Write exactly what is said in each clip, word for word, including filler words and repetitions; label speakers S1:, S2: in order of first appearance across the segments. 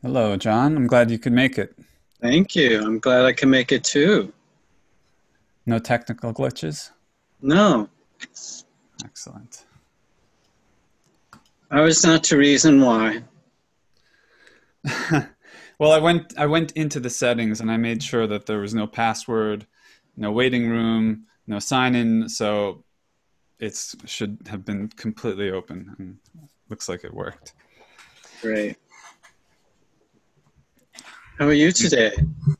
S1: Hello, John. I'm glad you could make it.
S2: Thank you. I'm glad I can make it too.
S1: No technical glitches?
S2: No,
S1: Excellent.
S2: I was not to reason why.
S1: Well, I went I went into the settings and I made sure that there was no password, no waiting room, no sign in, so it should have been completely open and looks like it worked.
S2: Great. How are you today?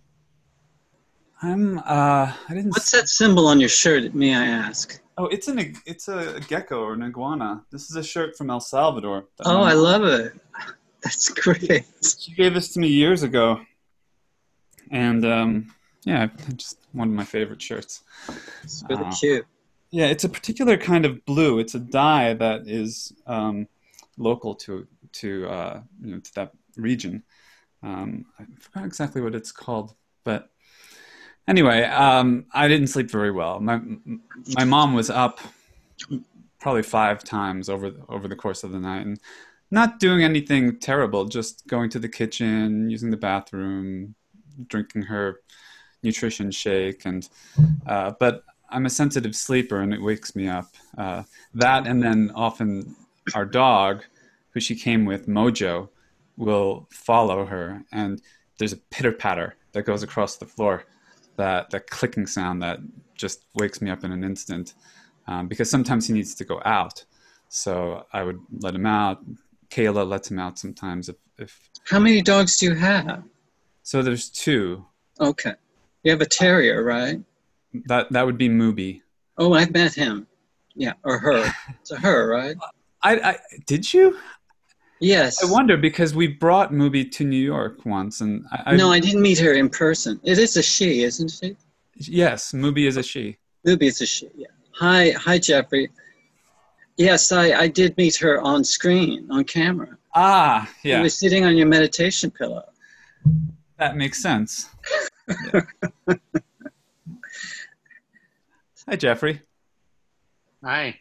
S1: I'm uh I didn't
S2: What's
S1: s-
S2: that symbol on your shirt, may I ask?
S1: Oh, it's an ig- it's a gecko or an iguana. This is a shirt from El Salvador that
S2: Oh,
S1: my
S2: I
S1: mom
S2: love it. That's great.
S1: she gave this to me years ago. And um yeah, just one of my favorite shirts.
S2: It's really
S1: Uh,
S2: cute.
S1: Yeah, it's a particular kind of blue. It's a dye that is um, local to to uh, you know to that region. Um, I forgot exactly what it's called, but anyway, um, I didn't sleep very well. My my mom was up probably five times over the, over the course of the night, and not doing anything terrible, just going to the kitchen, using the bathroom, drinking her nutrition shake, and uh, but I'm a sensitive sleeper and it wakes me up. Uh, that and then often our dog, who she came with, Mojo, will follow her, and there's a pitter patter that goes across the floor, that that clicking sound that just wakes me up in an instant. Um, because sometimes he needs to go out, so I would let him out. Kayla lets him out sometimes if, if
S2: How many dogs do you have?
S1: so. There's two.
S2: Okay. You have a terrier, right?
S1: That that would be Mubi.
S2: Oh, I've met him. Yeah, or her. It's a her, right?
S1: I, I did you? I
S2: Yes.
S1: wonder because we brought Mubi to New York once, and I, I
S2: No, I didn't meet her in person. It is a she, isn't she?
S1: yes, Mubi is a she.
S2: Ruby is a she, yeah. Hi, hi, Jeffrey. Yes, I, I did meet her on screen, on camera.
S1: Ah,
S2: She
S1: yeah,
S2: was sitting on your meditation pillow.
S1: that makes sense. Yeah. Hi, Jeffrey.
S3: Hi.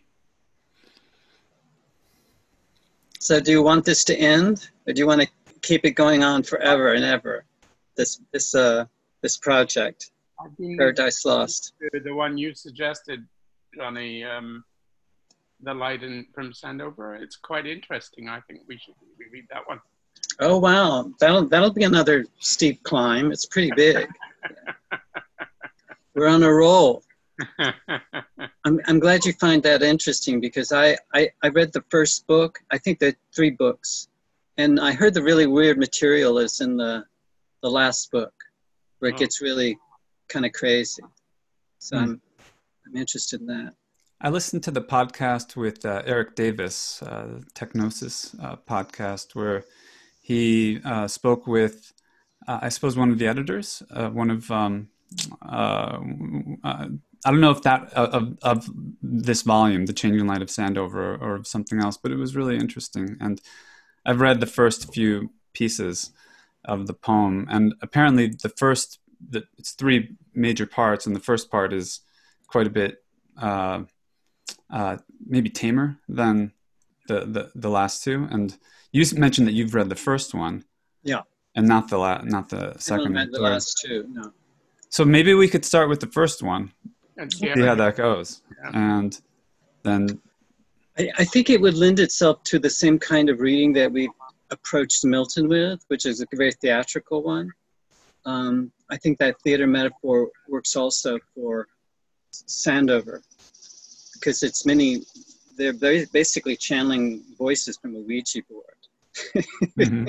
S2: So do you want this to end, or do you want to keep it going on forever and ever? This this uh this project,
S3: I think
S2: Paradise Lost.
S3: the, the one you suggested, Johnny, um, The Light in, from Sandover, it's quite interesting. I think we should we read that one.
S2: Oh wow, that'll that'll be another steep climb. It's pretty big. We're on a roll. I'm I'm glad you find that interesting because I, I, I read the first book. I think there are three books. And I heard the really weird material is in the the last book where it
S3: Oh.
S2: gets really kind of crazy. So
S1: Hmm.
S2: I'm I'm interested in that.
S1: I listened to the podcast with uh, Eric Davis, uh, Technosis uh, podcast, where he uh, spoke with, uh, I suppose, one of the editors, uh, one of, um, uh, uh, I don't know if that uh, of of this volume, The Changing Light of Sandover, or, or of something else, but it was really interesting. And I've read the first few pieces of the poem, and apparently the first, the, it's three major parts, and the first part is quite a bit. Uh, uh, Maybe tamer than the, the the last two. And you mentioned that you've read the first one
S2: Yeah.
S1: and not the la- not the
S2: I haven't
S1: second and
S2: read the
S1: third.
S2: last two, no.
S1: So maybe we could start with the first one,
S3: And see how
S1: see how
S3: that
S1: that goes,
S3: goes.
S1: and then
S2: I, I think it would lend itself to the same kind of reading that we approached Milton with, which is a very theatrical one. Um, I think that theater metaphor works also for Sandover because it's many, they're very basically channeling voices from a Ouija board.
S1: mhm,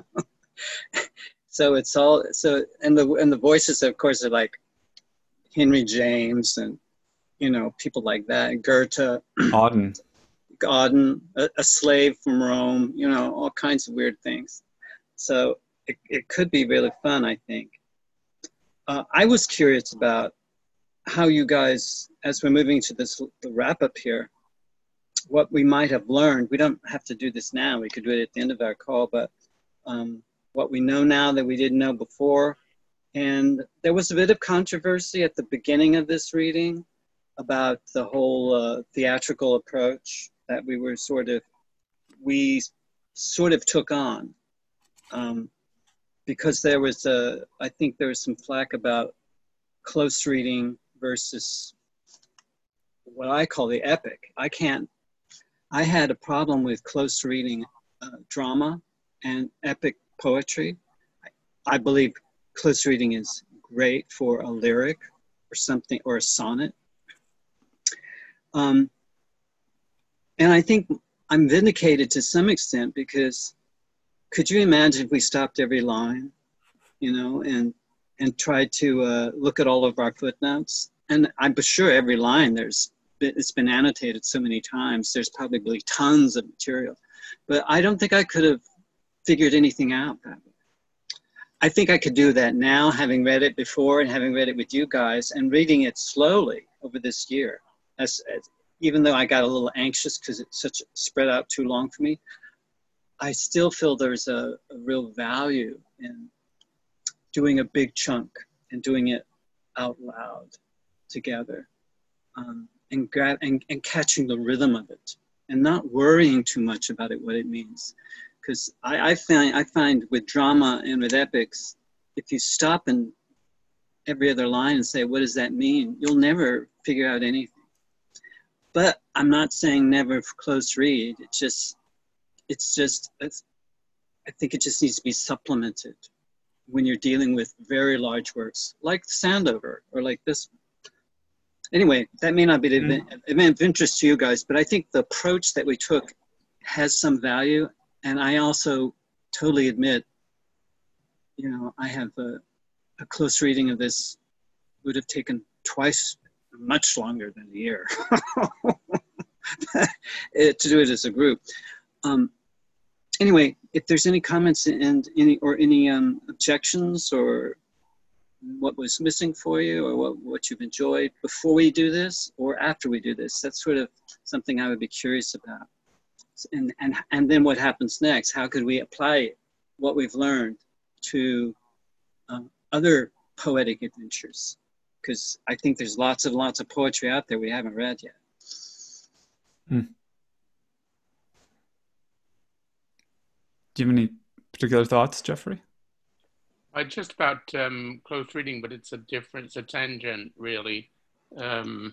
S2: So it's all, so, and the, and the voices, of course, are like Henry James and, you know, people like that, Goethe,
S1: Auden.
S2: Auden, a, a slave from Rome, you know, all kinds of weird things. So it, it could be really fun, I think. Uh, I was curious about how you guys, as we're moving to this the wrap up here, what we might have learned. We don't have to do this now. We could do it at the end of our call, but um, what we know now that we didn't know before. And there was a bit of controversy at the beginning of this reading about the whole uh, theatrical approach that we were sort of, we sort of took on. Um, because there was a, I think there was some flack about close reading versus what I call the epic. I can't, I had a problem with close reading uh, drama and epic poetry. I, I believe close reading is great for a lyric or something, or a sonnet. Um, and I think I'm vindicated to some extent, because could you imagine if we stopped every line, you know, and and tried to uh, look at all of our footnotes? And I'm sure every line there's it's been annotated so many times. There's probably tons of material, but I don't think I could have figured anything out that way. I think I could do that now, having read it before and having read it with you guys and reading it slowly over this year. As, as even though I got a little anxious because it's such spread out too long for me, I still feel there's a, a real value in doing a big chunk and doing it out loud together, um, and, grab, and, and catching the rhythm of it and not worrying too much about it, what it means. Because I, I, find, I find with drama and with epics, if you stop in every other line and say, what does that mean? You'll never figure out anything. But I'm not saying never close read. It's just, it's just, it's, I think it just needs to be supplemented when you're dealing with very large works, like Sandover or like this one. Anyway, that may not be the event, event of interest to you guys, but I think the approach that we took has some value. And I also totally admit, you know, I have a, a close reading of this would have taken twice, much longer than a year to do it as a group. Um, anyway, if there's any comments and any or any um, objections or what was missing for you or what, what you've enjoyed before we do this or after we do this, that's sort of something I would be curious about. And, and, and then what happens next? How could we apply what we've learned to um, other poetic adventures? Because I think there's lots and lots of poetry out there we haven't read yet.
S1: Hmm. Do you have any particular thoughts, Jeffrey?
S3: I just about um, close reading, but it's a different, it's a tangent, really. Um,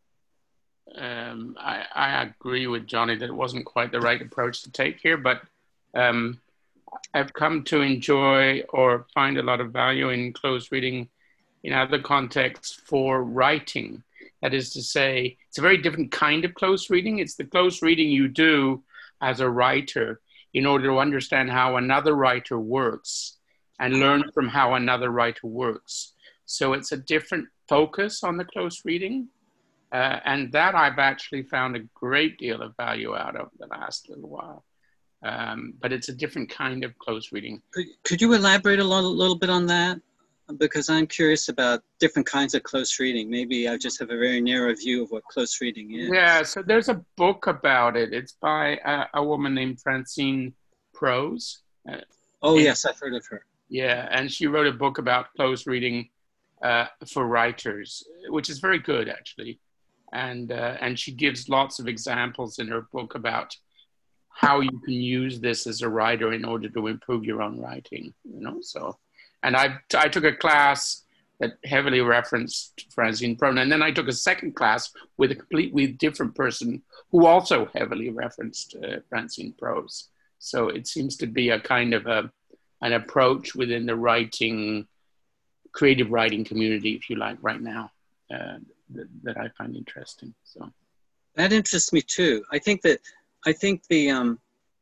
S3: um, I, I agree with Johnny that it wasn't quite the right approach to take here, but um, I've come to enjoy or find a lot of value in close reading in other contexts for writing. That is to say, it's a very different kind of close reading. It's the close reading you do as a writer in order to understand how another writer works and learn from how another writer works. So it's a different focus on the close reading. Uh, and that I've actually found a great deal of value out of the last little while. Um, but it's a different kind of close reading.
S2: Could, could you elaborate a little, little bit on that? Because I'm curious about different kinds of close reading. Maybe I just have a very narrow view of what close reading is.
S3: Yeah, so there's a book about it. It's by a, a woman named Francine Prose. Uh,
S2: oh,
S3: and,
S2: yes, I've heard of her.
S3: Yeah, and she wrote a book about close reading uh, for writers, which is very good, actually. And, uh, and she gives lots of examples in her book about how you can use this as a writer in order to improve your own writing, you know, so. And I, I took a class that heavily referenced Francine Prose, and then I took a second class with a completely different person who also heavily referenced uh, Francine Prose. So it seems to be a kind of a, an approach within the writing, creative writing community, if you like, right now, uh, that, that I find interesting. So
S2: that interests me too. I think that I think the um,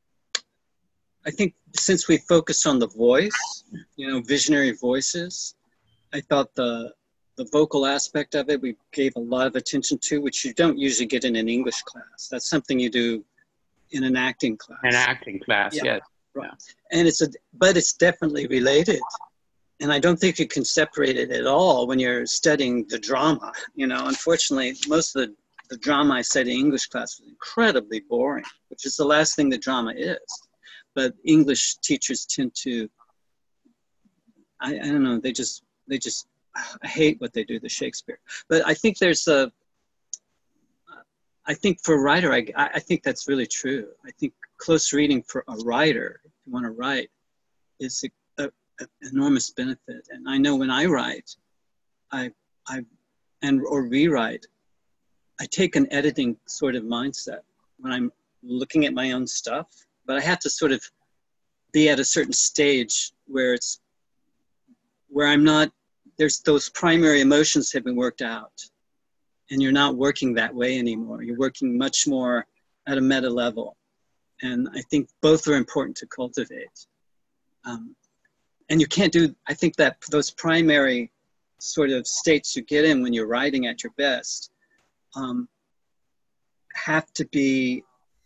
S2: I think since we focused on the voice, you know, visionary voices, I thought the the vocal aspect of it we gave a lot of attention to, which you don't usually get in an English class. That's something you do in an acting class.
S3: An acting class, yeah. Yes.
S2: Right. Yeah. And it's a, but it's definitely related. And I don't think you can separate it at all when you're studying the drama. You know, unfortunately, most of the, the drama I studied in English class was incredibly boring, which is the last thing that drama is. But English teachers tend to, I, I don't know, they just, they just, I hate what they do to Shakespeare. But I think there's a, I think for a writer, I, I think that's really true. I think close reading for a writer, if you want to write, is a, a, enormous benefit. And I know when I write, I, I, and or rewrite, I take an editing sort of mindset when I'm looking at my own stuff, but I have to sort of be at a certain stage where it's, where I'm not, there's those primary emotions have been worked out, and you're not working that way anymore. You're working much more at a meta level. And I think both are important to cultivate. Um, and you can't do, I think that those primary sort of states you get in when you're writing at your best um, have to be,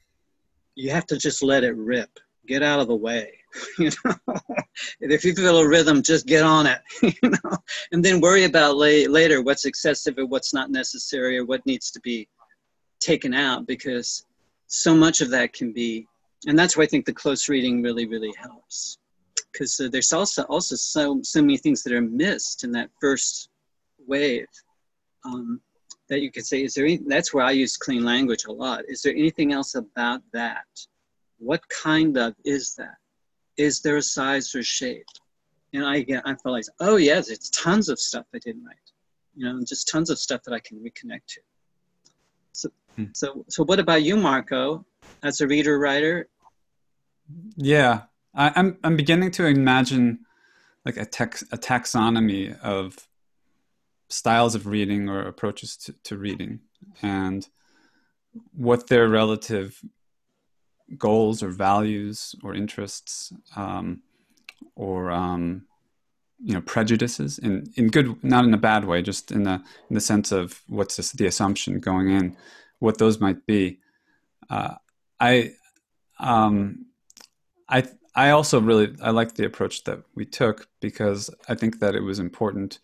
S2: you have to just let it rip, get out of the way. You know, if you feel a rhythm, just get on it, you know, and then worry about la- later what's excessive or what's not necessary or what needs to be taken out, because so much of that can be, and that's why I think the close reading really, really helps, because uh, there's also also so so many things that are missed in that first wave um, that you could say, is there any, that's where I use clean language a lot. Is there anything else about that? What kind of is that? Is there a size or shape? And I get, I feel like, oh yes, it's tons of stuff I didn't write, you know, just tons of stuff that I can reconnect to. So, hmm. so, so what about you, Marco, as a reader writer?
S1: Yeah, I, I'm I'm beginning to imagine like a tex, a taxonomy of styles of reading or approaches to, to reading, and what their relative goals or values or interests um, or um, you know, prejudices in, in good, not in a bad way, just in the in the sense of what's this, the assumption going in, what those might be. Uh, I um, I I also really I like the approach that we took, because I think that it was important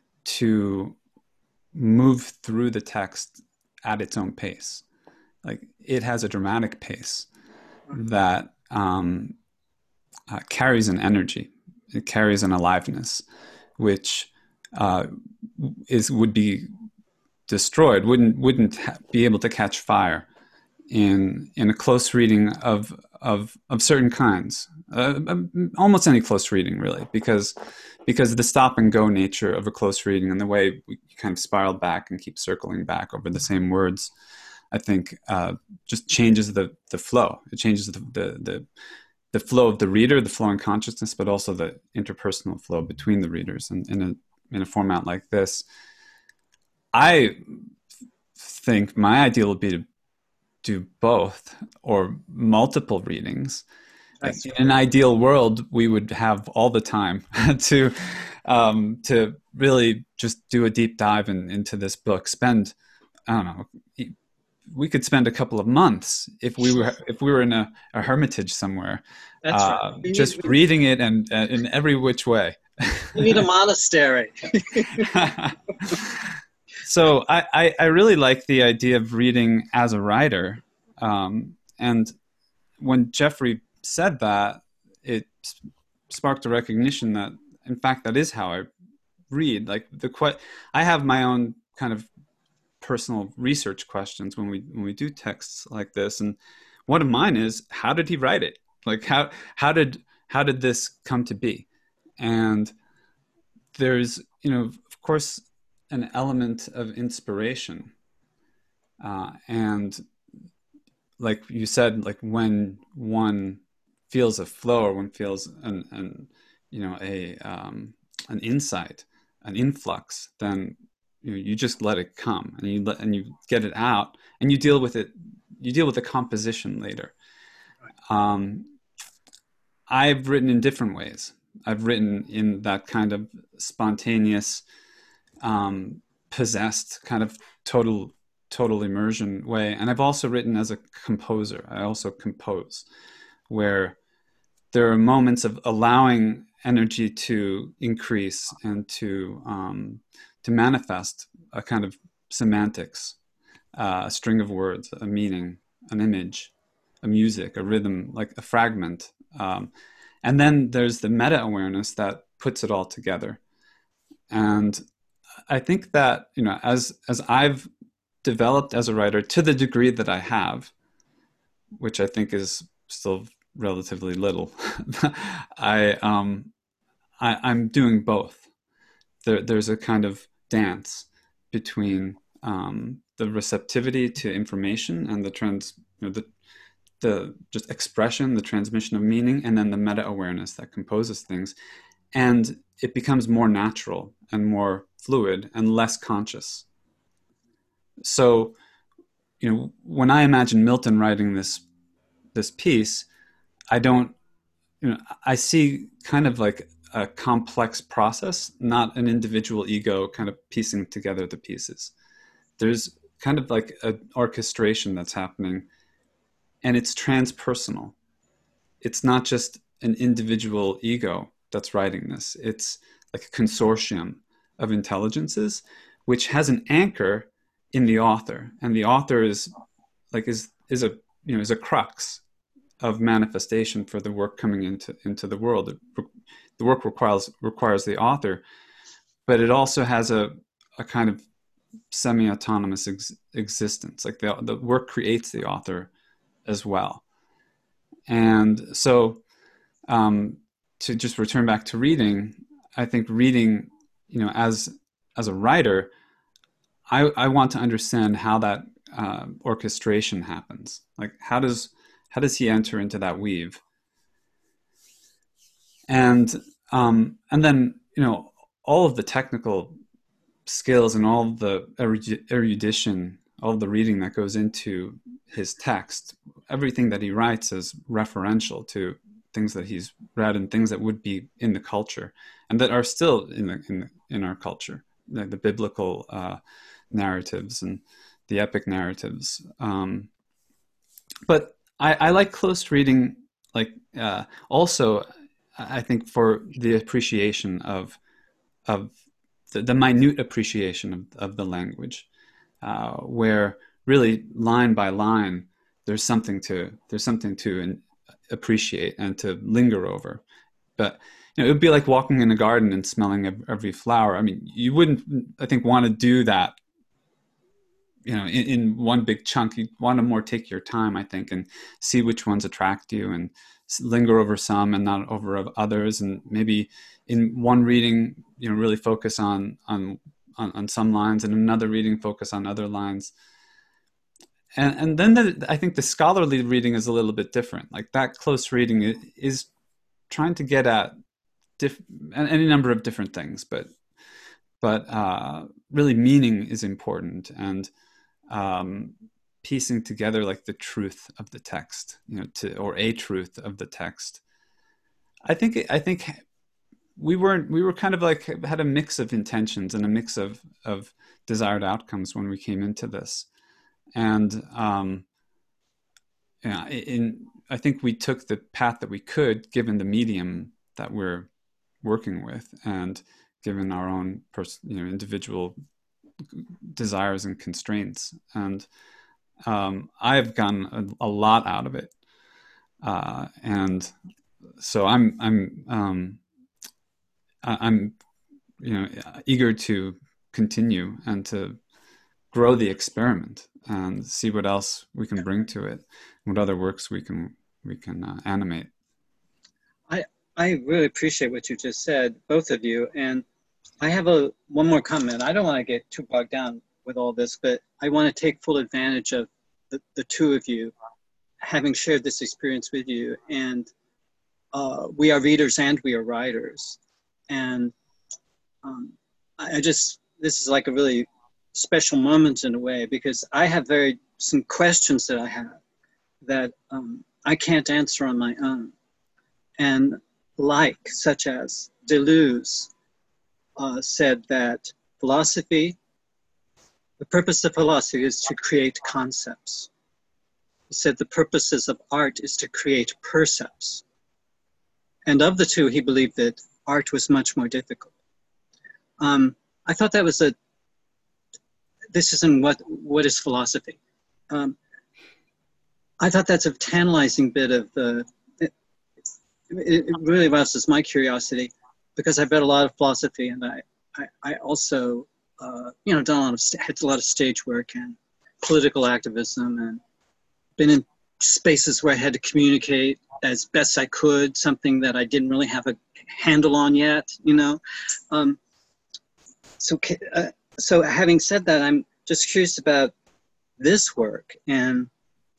S1: to move through the text at its own pace. Like, it has a dramatic pace that um, uh, carries an energy, it carries an aliveness, which uh, is would be destroyed, wouldn't wouldn't ha- be able to catch fire in in a close reading of of of certain kinds, uh, almost any close reading, really, because because the stop and go nature of a close reading and the way we kind of spiral back and keep circling back over the same words, I think uh, just changes the the flow. It changes the, the the the flow of the reader, the flow in consciousness, but also the interpersonal flow between the readers. And in a in a format like this, I think my ideal would be to do both or multiple readings. That's in an ideal world, we would have all the time to um, to really just do a deep dive in, into this book. Spend, I don't know, we could spend a couple of months if we were if we were in a, a hermitage somewhere,
S2: That's
S1: uh,
S2: right.
S1: just need, reading it and uh, in every which way.
S2: You need a monastery.
S1: So I, I, I really like the idea of reading as a writer. Um, and when Jeffrey said that, it sparked a recognition that, in fact, that is how I read. Like the que- I have my own kind of personal research questions when we when we do texts like this, and one of mine is, how did he write it? Like how how did how did this come to be? And there's, you know, of course, an element of inspiration, uh, and like you said, like when one feels a flow or one feels an, an you know a um, an insight, an influx, then you know, you just let it come and you let and you get it out and you deal with it. You deal with the composition later. Um, I've written in different ways. I've written in that kind of spontaneous, um, possessed kind of total total immersion way, and I've also written as a composer. I also compose, where there are moments of allowing energy to increase and to um, to manifest a kind of semantics, uh, a string of words, a meaning, an image, a music, a rhythm, like a fragment. Um, and then there's the meta-awareness that puts it all together. And I think that, you know, as as I've developed as a writer to the degree that I have, which I think is still relatively little, I um, I, I'm doing both. There, there's a kind of dance between um, the receptivity to information and the trans, you know, the the just expression, the transmission of meaning, and then the meta-awareness that composes things. And it becomes more natural and more fluid and less conscious. So, you know, when I imagine Milton writing this this piece, I don't, you know, I see kind of like a complex process, not an individual ego kind of piecing together the pieces. There's kind of like an orchestration that's happening, and it's transpersonal. It's not just an individual ego that's writing this. It's like a consortium of intelligences, which has an anchor in the author, and the author is like is is a you know is a crux of manifestation for the work coming into into the world. It, the work requires requires the author, but it also has a a kind of semi-autonomous ex- existence. Like the the work creates the author as well. And so, um, to just return back to reading, I think reading, you know, as as a writer, I I want to understand how that uh, orchestration happens. Like how does how does he enter into that weave? And um, and then, you know, all of the technical skills and all of the erudition, all of the reading that goes into his text, everything that he writes is referential to things that he's read and things that would be in the culture and that are still in the in, the, in our culture, like the biblical uh, narratives and the epic narratives. Um, but I, I like close reading, like uh, also, I think, for the appreciation of of the, the minute appreciation of, of the language, uh, where really line by line there's something to there's something to in, appreciate and to linger over. But you know, it would be like walking in a garden and smelling every flower. I mean, you wouldn't, I think, want to do that, you know, in, in one big chunk. You want to more take your time, I think, and see which ones attract you and linger over some and not over others. And maybe in one reading, you know, really focus on on on, on some lines, and another reading focus on other lines. And and then the, I think the scholarly reading is a little bit different. Like that close reading is trying to get at diff, any number of different things, but but uh, really meaning is important, and um, piecing together like the truth of the text, you know, to or a truth of the text. I think I think we weren't we were kind of like had a mix of intentions and a mix of of desired outcomes when we came into this. And um, yeah, in I think we took the path that we could, given the medium that we're working with, and given our own pers- you know, individual desires and constraints. And um, I've gotten a, a lot out of it, uh, and so I'm I'm um, I'm you know eager to continue and to grow the experiment and see what else we can bring to it, what other works we can we can uh, animate.
S2: I I really appreciate what you just said, both of you, and I have a one more comment. I don't want to get too bogged down with all this, but I want to take full advantage of the, the two of you having shared this experience with you. And uh, we are readers and we are writers. And um, I, I just, this is like a really special moment in a way, because I have very, some questions that I have that um, I can't answer on my own. And like, such as Deleuze uh, said that philosophy, the purpose of philosophy is to create concepts. He said the purposes of art is to create percepts. And of the two, he believed that art was much more difficult. Um, I thought that was a, this isn't what, what is philosophy? Um, I thought that's a tantalizing bit of the, it, it really arouses my curiosity, because I've read a lot of philosophy, and I, I, I also, uh, you know, done a lot of, had a lot of stage work and political activism, and been in spaces where I had to communicate as best I could, something that I didn't really have a handle on yet, you know. Um, so, uh, so having said that, I'm just curious about this work, and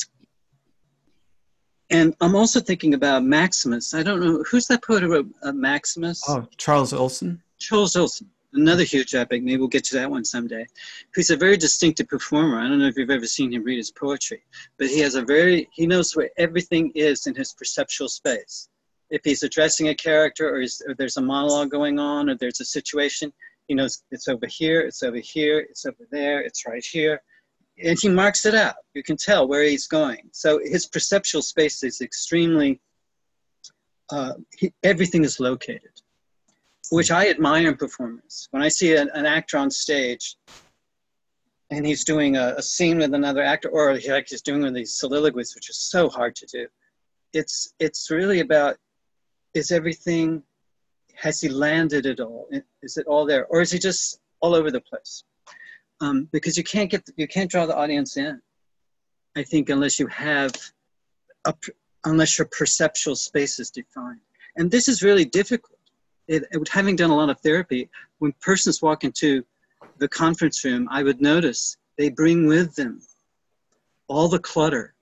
S2: and I'm also thinking about Maximus. I don't know who's that poet who wrote uh, Maximus.
S1: Oh, Charles Olson.
S2: Charles Olson, another huge epic. Maybe we'll get to that one someday. He's a very distinctive performer. I don't know if you've ever seen him read his poetry, but he has a very, he knows where everything is in his perceptual space. If he's addressing a character, or, or there's a monologue going on, or there's a situation, he knows it's over here, it's over here, it's over there, it's right here. And he marks it out. You can tell where he's going. So his perceptual space is extremely, uh, he, everything is located, which I admire in performance. When I see an, an actor on stage and he's doing a, a scene with another actor, or he, like he's doing one of these soliloquies, which is so hard to do. It's, it's really about, is everything, has he landed it all? Is it all there? Or is he just all over the place? Um, because you can't get, you can't draw the audience in, I think, unless you have, a, unless your perceptual space is defined. And this is really difficult. It, it, having done a lot of therapy, when persons walk into the conference room, I would notice they bring with them all the clutter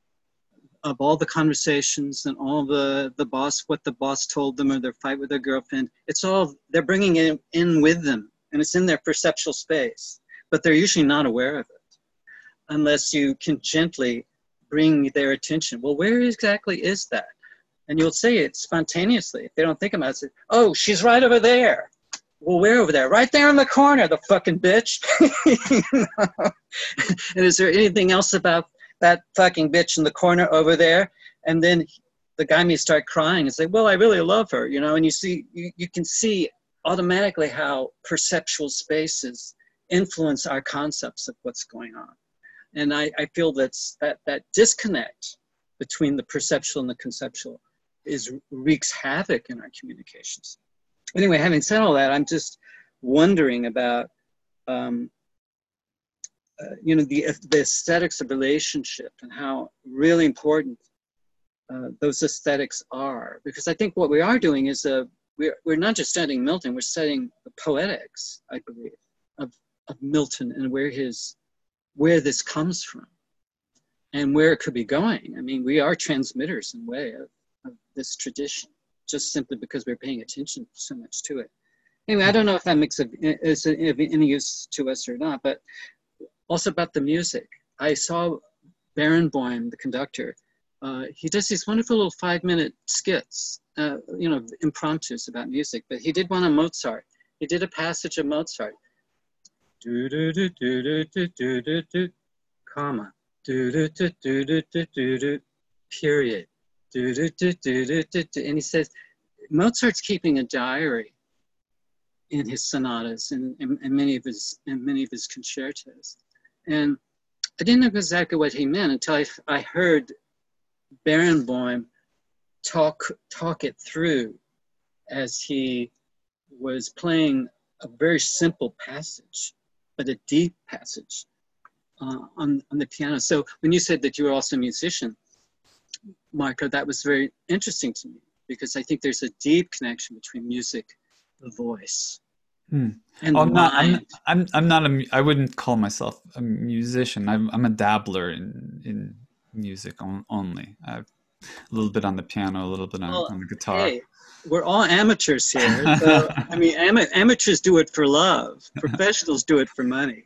S2: of all the conversations and all the, the boss, what the boss told them, or their fight with their girlfriend. It's all, they're bringing it in with them, and it's in their perceptual space. But they're usually not aware of it unless you can gently bring their attention. Well, where exactly is that? And you'll say it spontaneously. If they don't think about it, say, oh, she's right over there. Well, where over there? Right there in the corner, the fucking bitch. You know? And is there anything else about that fucking bitch in the corner over there? And then the guy may start crying and say, well, I really love her, you know, and you see, you, you can see automatically how perceptual spaces influence our concepts of what's going on. And I, I feel that's, that that disconnect between the perceptual and the conceptual is wreaks havoc in our communications. Anyway, having said all that, I'm just wondering about, um, uh, you know, the, the aesthetics of relationship and how really important uh, those aesthetics are. Because I think what we are doing is, a, we're, we're not just studying Milton, we're studying the poetics, I believe, of of Milton and where his, where this comes from and where it could be going. I mean, we are transmitters in a way of, of this tradition, just simply because we're paying attention so much to it. Anyway, I don't know if that makes a, is of any use to us or not, but also about the music. I saw Barenboim, the conductor, uh, he does these wonderful little five minute skits, uh, you know, impromptus about music, but he did one on Mozart. He did a passage of Mozart. Do do do do do do do do do, comma, do do do do do do do do, period, do do do do do do do, and he says Mozart's keeping a diary in his sonatas and, and, and many of his and many of his concertos, and I didn't know exactly what he meant until I, I heard Barenboim talk talk it through as he was playing a very simple passage, but a deep passage uh, on, on the piano. So when you said that you were also a musician, Marco, that was very interesting to me, because I think there's a deep connection between music, the voice,
S1: hmm.
S2: and
S1: oh,
S2: the
S1: I'm not, I'm,
S2: mind.
S1: I'm, I'm not a, I wouldn't call myself a musician. I'm, I'm a dabbler in, in music on, only. I've a little bit on the piano, a little bit on,
S2: Well,
S1: on the guitar.
S2: Hey, we're all amateurs here. So, I mean, ama amateurs do it for love. Professionals do it for money.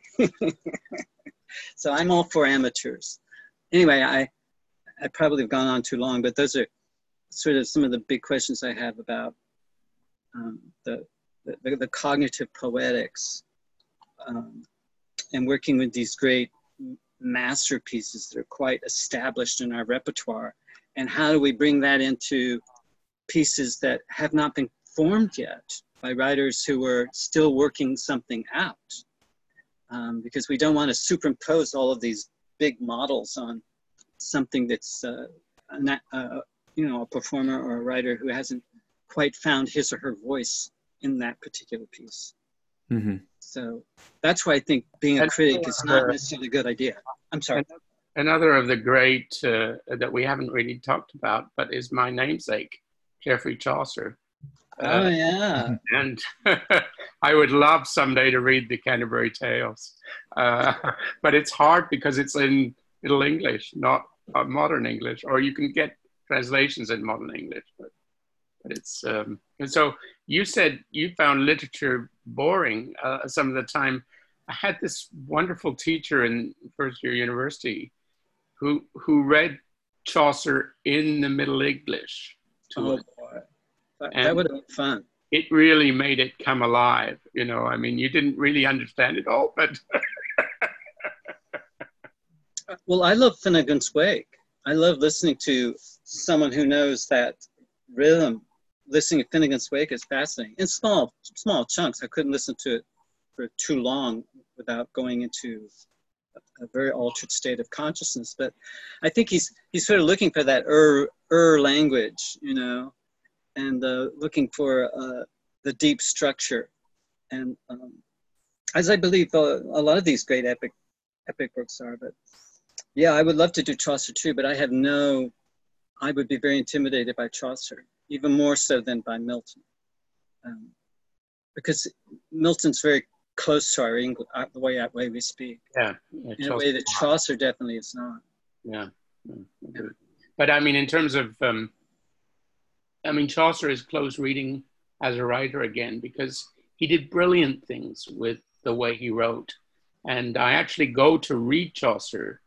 S2: So I'm all for amateurs. Anyway, I, I probably have gone on too long, but those are sort of some of the big questions I have about um, the, the, the cognitive poetics um, and working with these great masterpieces that are quite established in our repertoire. And how do we bring that into pieces that have not been formed yet by writers who are still working something out? Um, because we don't want to superimpose all of these big models on something that's, uh, not, uh, you know, a performer or a writer who hasn't quite found his or her voice in that particular piece.
S1: Mm-hmm.
S2: So that's why I think being a critic is not necessarily a good idea. I'm sorry.
S3: another of the great uh, that we haven't really talked about, but is my namesake, Geoffrey Chaucer.
S2: Oh,
S3: Uh,
S2: yeah.
S3: and I would love someday to read the Canterbury Tales, uh, but it's hard because it's in Middle English, not uh, modern English, or you can get translations in modern English, but, but it's, um, and so you said you found literature boring uh, some of the time. I had this wonderful teacher in first year university who, who read Chaucer in the Middle English to
S2: Oh,
S3: us.
S2: boy. That, that
S3: And
S2: would have been fun.
S3: it really made it come alive. You know, I mean, you didn't really understand it all, but
S2: Well, I love Finnegan's Wake. I love listening to someone who knows that rhythm. Listening to Finnegan's Wake is fascinating. In small, small chunks. I couldn't listen to it for too long without going into a, a very altered state of consciousness. But I think he's he's sort of looking for that er, er language, you know, and uh, looking for uh, the deep structure. And um, as I believe uh, a lot of these great epic epic books are, but yeah, I would love to do Chaucer too, but I have no, I would be very intimidated by Chaucer, even more so than by Milton. Um, because Milton's very close to our English, uh, the way, way we speak,
S3: yeah, yeah
S2: in a way that Chaucer definitely is not.
S3: Yeah, yeah, yeah. But I mean, in terms of, um, I mean, Chaucer is close reading as a writer again, because he did brilliant things with the way he wrote. And I actually go to read Chaucer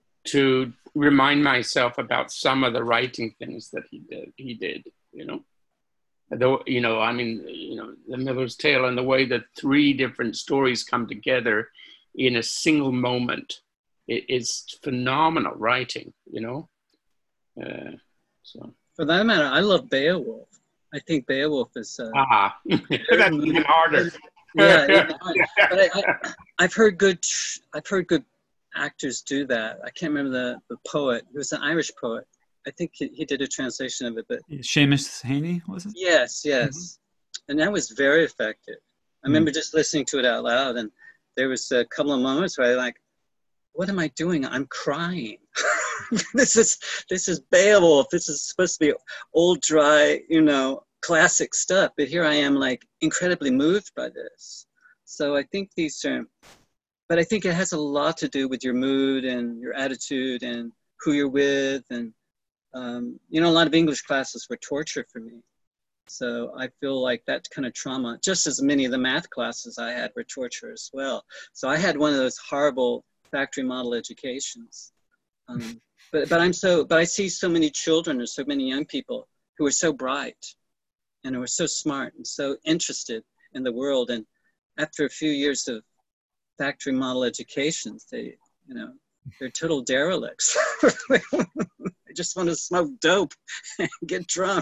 S3: to remind myself about some of the writing things that he did, he did, you know. Though, you know, I mean, you know, The Miller's Tale and the way that three different stories come together in a single moment, it, it's phenomenal writing, you know. Uh, so.
S2: For that matter, I love Beowulf. I think Beowulf is. Uh,
S3: ah, that's even harder.
S2: Yeah, even harder. But I, I, I've heard good. I've heard good actors do that. I can't remember the, the poet. He was an Irish poet. I think he, he did a translation of it, but
S1: Seamus Heaney, was it?
S2: yes, yes, mm-hmm. And that was very effective. I mm. remember just listening to it out loud, and there was a couple of moments where I like, what am I doing? I'm crying. this is this is Beowulf. This is supposed to be old, dry, you know, classic stuff, but here I am, like, incredibly moved by this. So I think these are. But I think it has a lot to do with your mood and your attitude and who you're with. And, um, you know, a lot of English classes were torture for me. So I feel like that kind of trauma, just as many of the math classes I had were torture as well. So I had one of those horrible factory model educations. Um, but, but I'm so, but I see so many children or so many young people who are so bright and who are so smart and so interested in the world. And after a few years of factory model educations, they, you know, they're total derelicts. They just want to smoke dope and get drunk.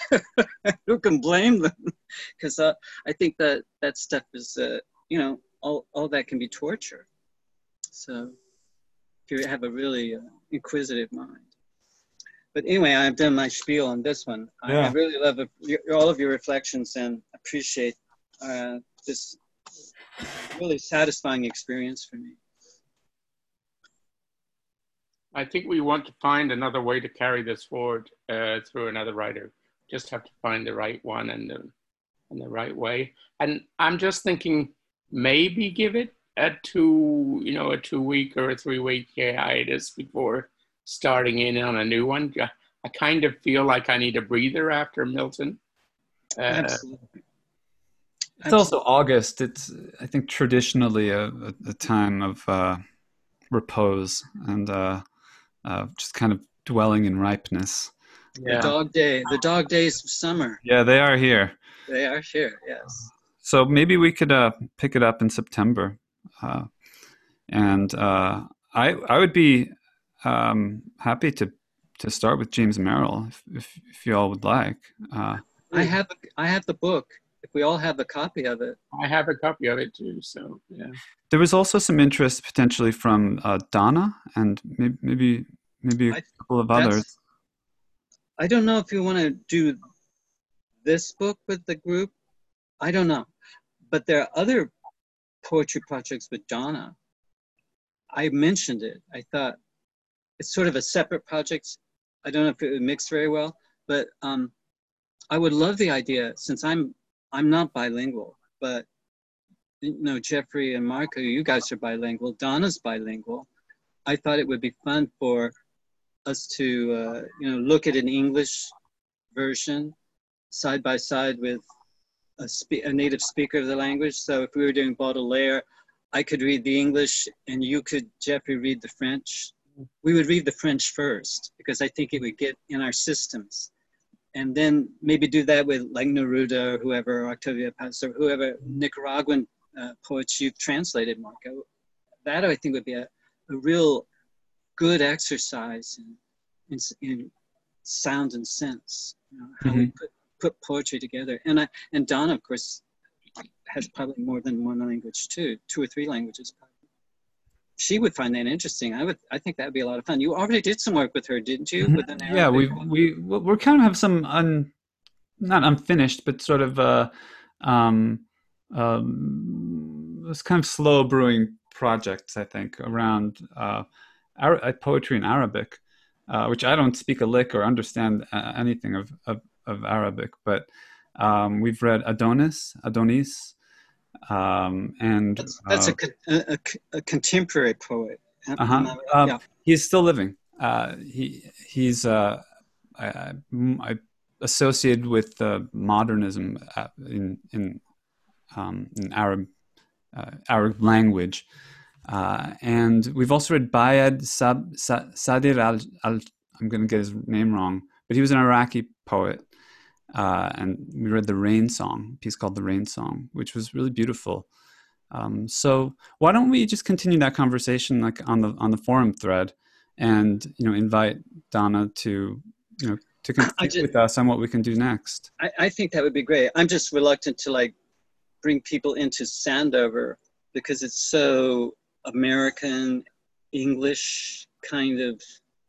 S2: Who can blame them? Because uh, I think that that stuff is, uh, you know, all, all that can be torture. So if you have a really uh, inquisitive mind. But anyway, I've done my spiel on this one. Yeah. I, I really love it, all of your reflections and appreciate uh, this really satisfying experience for me.
S3: I think we want to find another way to carry this forward uh, through another writer. Just have to find the right one and the, and the right way. And I'm just thinking maybe give it a two, you know, a two week or a three week hiatus before starting in on a new one. I kind of feel like I need a breather after Milton. Uh,
S2: Absolutely.
S1: It's also August. It's, I think, traditionally a, a, a time of uh, repose and uh, uh, just kind of dwelling in ripeness.
S2: Yeah. The dog day, the dog days of summer.
S1: Yeah, they are here.
S2: They are here, yes.
S1: So maybe we could uh, pick it up in September. Uh, and uh, I I would be um, happy to, to start with James Merrill if, if, if you all would like. Uh,
S2: I have I have the book. If we all have a copy of it.
S3: I have a copy of it too, so yeah.
S1: There was also some interest potentially from uh, Donna and maybe maybe, maybe a I, couple of others.
S2: I don't know if you want to do this book with the group. I don't know. But there are other poetry projects with Donna. I mentioned it. I thought it's sort of a separate project. I don't know if it would mix very well, but um, I would love the idea, since I'm I'm not bilingual, but you know, Jeffrey and Marco, you guys are bilingual. Donna's bilingual. I thought it would be fun for us to, uh, you know, look at an English version side by side with a, spe- a native speaker of the language. So if we were doing Baudelaire, I could read the English and you could, Jeffrey, read the French. We would read the French first because I think it would get in our systems. And then maybe do that with like Neruda or whoever, or Octavio Paz or whoever, Nicaraguan uh, poets you've translated, Marco. That I think would be a, a real good exercise in, in, in sound and sense, you know, how mm-hmm. we put, put poetry together. And I, and Donna, of course, has probably more than one language too, two or three languages probably. She would find that interesting. I would. I think that would be a lot of fun. You already did some work with her, didn't you?
S1: Mm-hmm.
S2: With an
S1: yeah, we we we're kind of have some un, not unfinished, but sort of uh, um, um, it's kind of slow brewing projects. I think around uh, Ara- poetry in Arabic, uh, which I don't speak a lick or understand uh, anything of, of of Arabic, but um, we've read Adonis, Adonis. Um, and
S2: that's, that's
S1: uh,
S2: a, a, a contemporary poet.
S1: Uh-huh. Uh, yeah. He's still living. Uh, he he's uh, I, I associated with uh, modernism in in um, in Arab uh, Arab language, uh, and we've also read Bayad Sab, Sa, Sadir al, al I'm going to get his name wrong, but he was an Iraqi poet. Uh, and we read the Rain Song, a piece called The Rain Song, which was really beautiful. Um, so why don't we just continue that conversation like on the on the forum thread, and you know invite Donna to you know to continue just, with us on what we can do next.
S2: I, I think that would be great. I'm just reluctant to like bring people into Sandover because it's so American English kind of.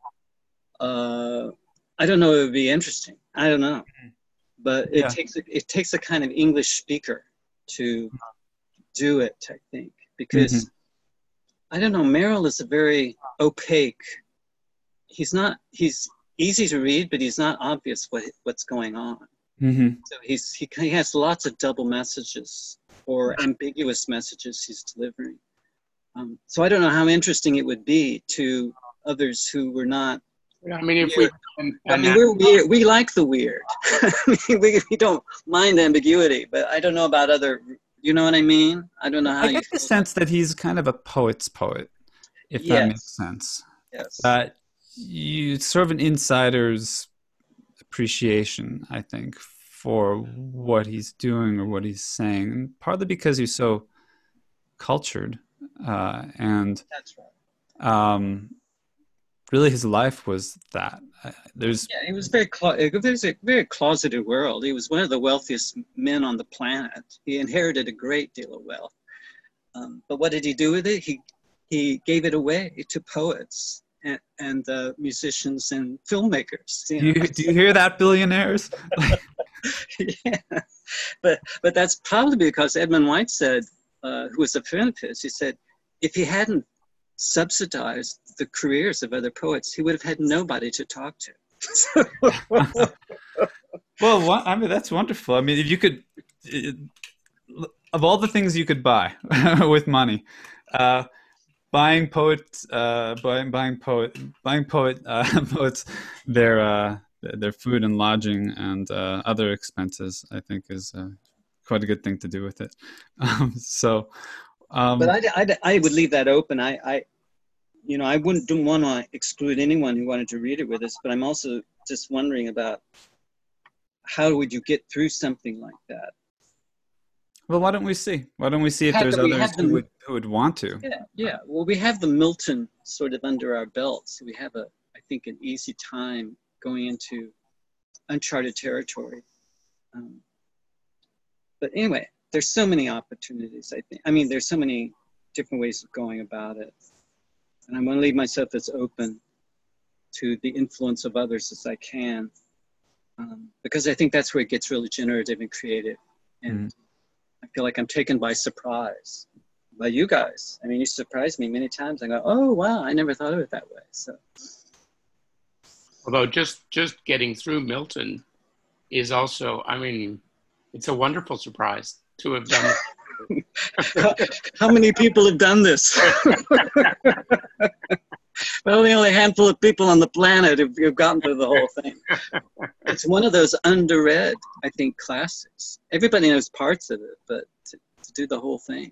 S2: Uh, I don't know. It would be interesting. I don't know. Mm-hmm. But it yeah. takes a, it takes a kind of English speaker to do it, I think, because mm-hmm. I don't know. Merrill is a very opaque. He's not. He's easy to read, but he's not obvious what what's going on.
S1: Mm-hmm.
S2: So he's he, he has lots of double messages or ambiguous messages he's delivering. Um, so I don't know how interesting it would be to others who were not.
S3: I mean, if weird. we, and, and
S2: I mean, we're weird. We like the weird. I mean, we we don't mind ambiguity, but I don't know about other. You know what I mean? I don't know how.
S1: I
S2: you
S1: get the sense that. that he's kind of a poet's poet, if
S2: yes.
S1: that makes sense.
S2: Yes.
S1: Uh, you sort of an insider's appreciation, I think, for what he's doing or what he's saying, and partly because he's so cultured, uh, and
S2: that's right.
S1: Um, really his life was that. Uh, there's
S2: yeah, he was very clo- it was a very closeted world. He was one of the wealthiest men on the planet. He inherited a great deal of wealth. Um, but what did he do with it? He he gave it away to poets and, and uh, musicians and filmmakers. You know?
S1: do, you, do you hear that, billionaires?
S2: yeah, but but that's probably because Edmund White said, uh, who was a friend of his, he said, if he hadn't subsidized the careers of other poets, he would have had nobody to talk to.
S1: Well, I mean, that's wonderful. I mean, if you could, it, of all the things you could buy with money, uh, buying poets, uh, buying buying poet, buying poet uh, poets, their uh, their food and lodging and uh, other expenses, I think, is uh, quite a good thing to do with it. Um, so. Um,
S2: but I, I, I would leave that open. I, I, you know, I wouldn't want to exclude anyone who wanted to read it with us, but I'm also just wondering about how would you get through something like that?
S1: Well, why don't we see? Why don't we see if there's the, others the, who, would, who would want to?
S2: Yeah, yeah. Well, we have the Milton sort of under our belts. So we have, a, I think, an easy time going into uncharted territory. Um, but anyway, there's so many opportunities, I think. I mean, there's so many different ways of going about it. And I want to leave myself as open to the influence of others as I can. Um, because I think that's where it gets really generative and creative. And mm. I feel like I'm taken by surprise by you guys. I mean, you surprised me many times. I go, oh, wow, I never thought of it that way. So
S3: Although just just getting through Milton is also, I mean, it's a wonderful surprise to have done.
S2: how, how many people have done this? Well, only a handful of people on the planet have, have gotten through the whole thing. It's one of those underread, I think, classics. Everybody knows parts of it, but to, to do the whole thing.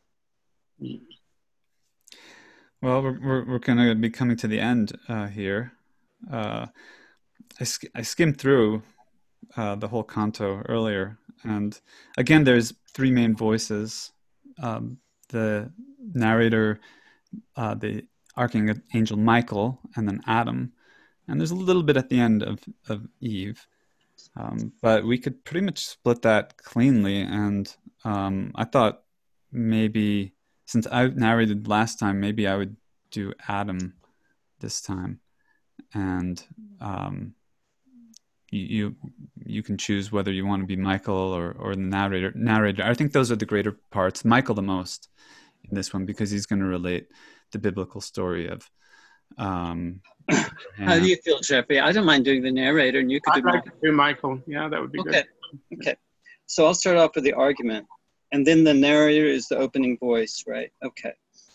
S1: Well, we're we're, we're going to be coming to the end uh, here. Uh, I, sk I skimmed through uh, the whole canto earlier, and again, there's three main voices: um, the narrator, uh, the Archangel Michael, and then Adam. And there's a little bit at the end of, of Eve. Um, but we could pretty much split that cleanly. And um, I thought maybe, since I narrated last time, maybe I would do Adam this time. And um, you, you you can choose whether you want to be Michael or, or the narrator. Narrator. I think those are the greater parts. Michael the most in this one, because he's going to relate the biblical story of um
S2: How do you feel, Jeffrey? I don't mind doing the narrator, and you could
S3: I'd
S2: do
S3: like
S2: Michael.
S3: to do Michael. Yeah, that would be
S2: Okay.
S3: good.
S2: Okay. So I'll start off with the argument, and then the narrator is the opening voice, right? Okay.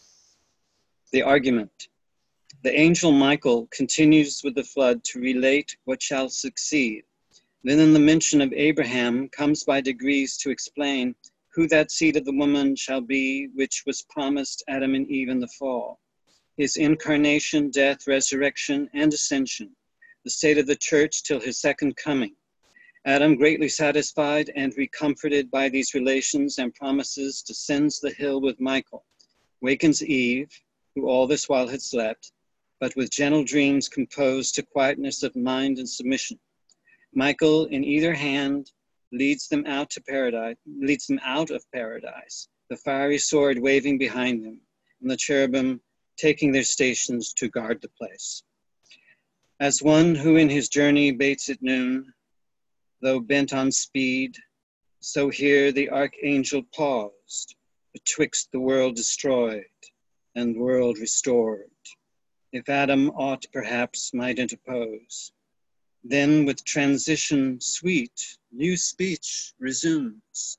S2: The argument. The angel Michael continues with the flood to relate what shall succeed. Then in the mention of Abraham comes by degrees to explain who that seed of the woman shall be, which was promised Adam and Eve in the fall. His incarnation, death, resurrection, and ascension, the state of the church till his second coming. Adam, greatly satisfied and recomforted by these relations and promises, descends the hill with Michael, wakens Eve, who all this while had slept, but with gentle dreams composed to quietness of mind and submission. Michael, in either hand, leads them out to paradise, leads them out of paradise, the fiery sword waving behind them, and the cherubim taking their stations to guard the place. As one who in his journey baits at noon, though bent on speed, so here the archangel paused, betwixt the world destroyed and world restored. If Adam aught perhaps might interpose, then with transition sweet, new speech resumes.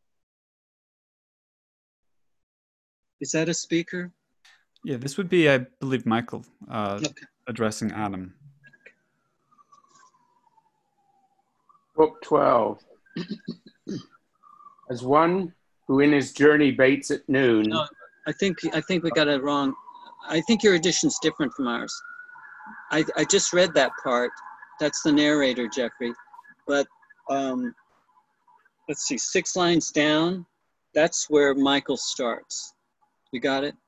S2: Is that a speaker?
S1: Yeah, this would be, I believe, Michael uh,
S2: Okay.
S1: addressing Adam.
S3: Book twelve. As one who in his journey baits at noon.
S2: No, I think I think we got it wrong. I think your edition's different from ours. I, I just read that part. That's the narrator, Jeffrey. But um, let's see, six lines down, that's where Michael starts. You got it?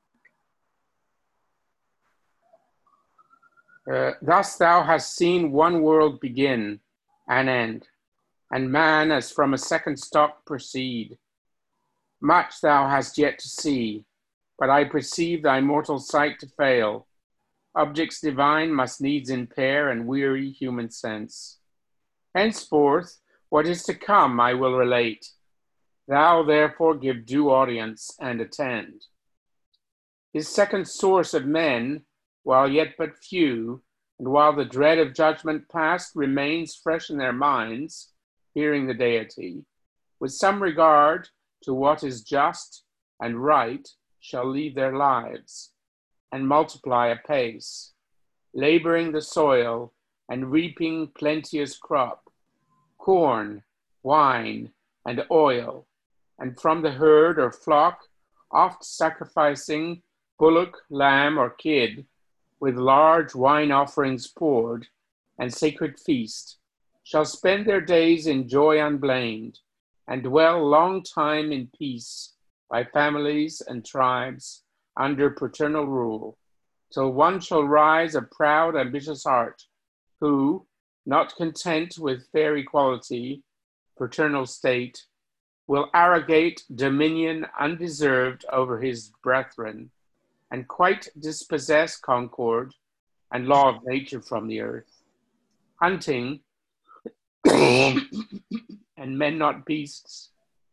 S3: Uh, Thus thou hast seen one world begin and end, and man as from a second stock proceed. Much thou hast yet to see, but I perceive thy mortal sight to fail. Objects divine must needs impair and weary human sense. Henceforth, what is to come I will relate. Thou therefore give due audience and attend. His second source of men, while yet but few, and while the dread of judgment past remains fresh in their minds, hearing the deity, with some regard to what is just and right, shall lead their lives, and multiply apace, laboring the soil and reaping plenteous crop, corn, wine, and oil, and from the herd or flock, oft sacrificing bullock, lamb, or kid, with large wine offerings poured, and sacred feast, shall spend their days in joy unblamed, and dwell long time in peace by families and tribes under paternal rule, till one shall rise a proud, ambitious heart, who, not content with fair equality, paternal state, will arrogate dominion undeserved over his brethren, and quite dispossess concord and law of nature from the earth, hunting and men not beasts,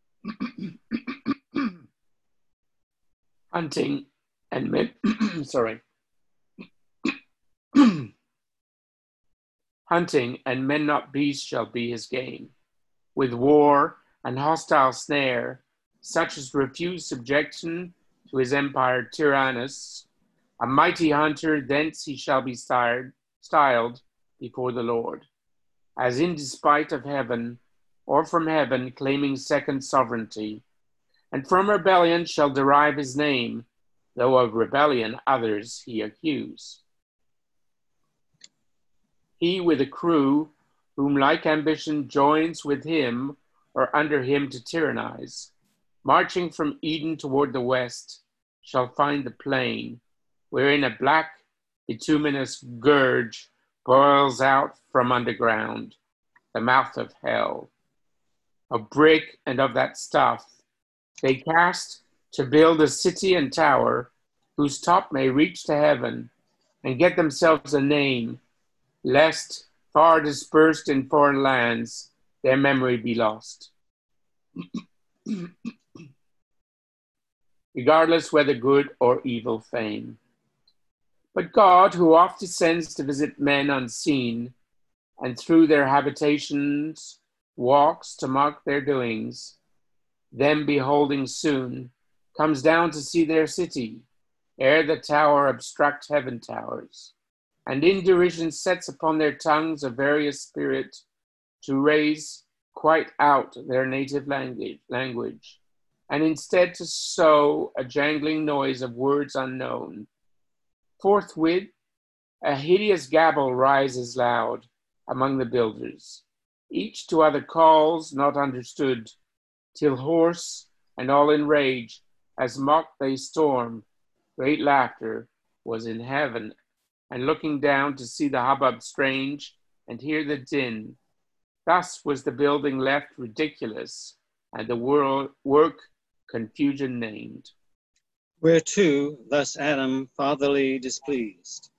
S3: hunting and men, sorry, Hunting and men not beasts shall be his game. With war and hostile snare, such as refuse subjection to his empire Tyrannus, a mighty hunter, thence he shall be styled, styled before the Lord, as in despite of heaven, or from heaven claiming second sovereignty, and from rebellion shall derive his name, though of rebellion others he accuse. He with a crew, whom like ambition joins with him, or under him to tyrannize, marching from Eden toward the west, shall find the plain, wherein a black bituminous gurge boils out from underground, the mouth of hell. A brick and of that stuff they cast to build a city and tower, whose top may reach to heaven, and get themselves a name, lest, far dispersed in foreign lands, their memory be lost. Regardless whether good or evil fame. But God, who oft descends to visit men unseen, and through their habitations walks to mark their doings, them beholding soon, comes down to see their city, ere the tower obstruct heaven towers, and in derision sets upon their tongues a various spirit to raise quite out their native language, and instead to sow a jangling noise of words unknown. Forthwith, a hideous gabble rises loud among the builders, each to other calls not understood, till hoarse and all in rage, as mock they storm, great laughter was in heaven, and looking down to see the hubbub strange and hear the din. Thus was the building left ridiculous, and the world, work confusion named.
S2: Whereto thus Adam fatherly displeased.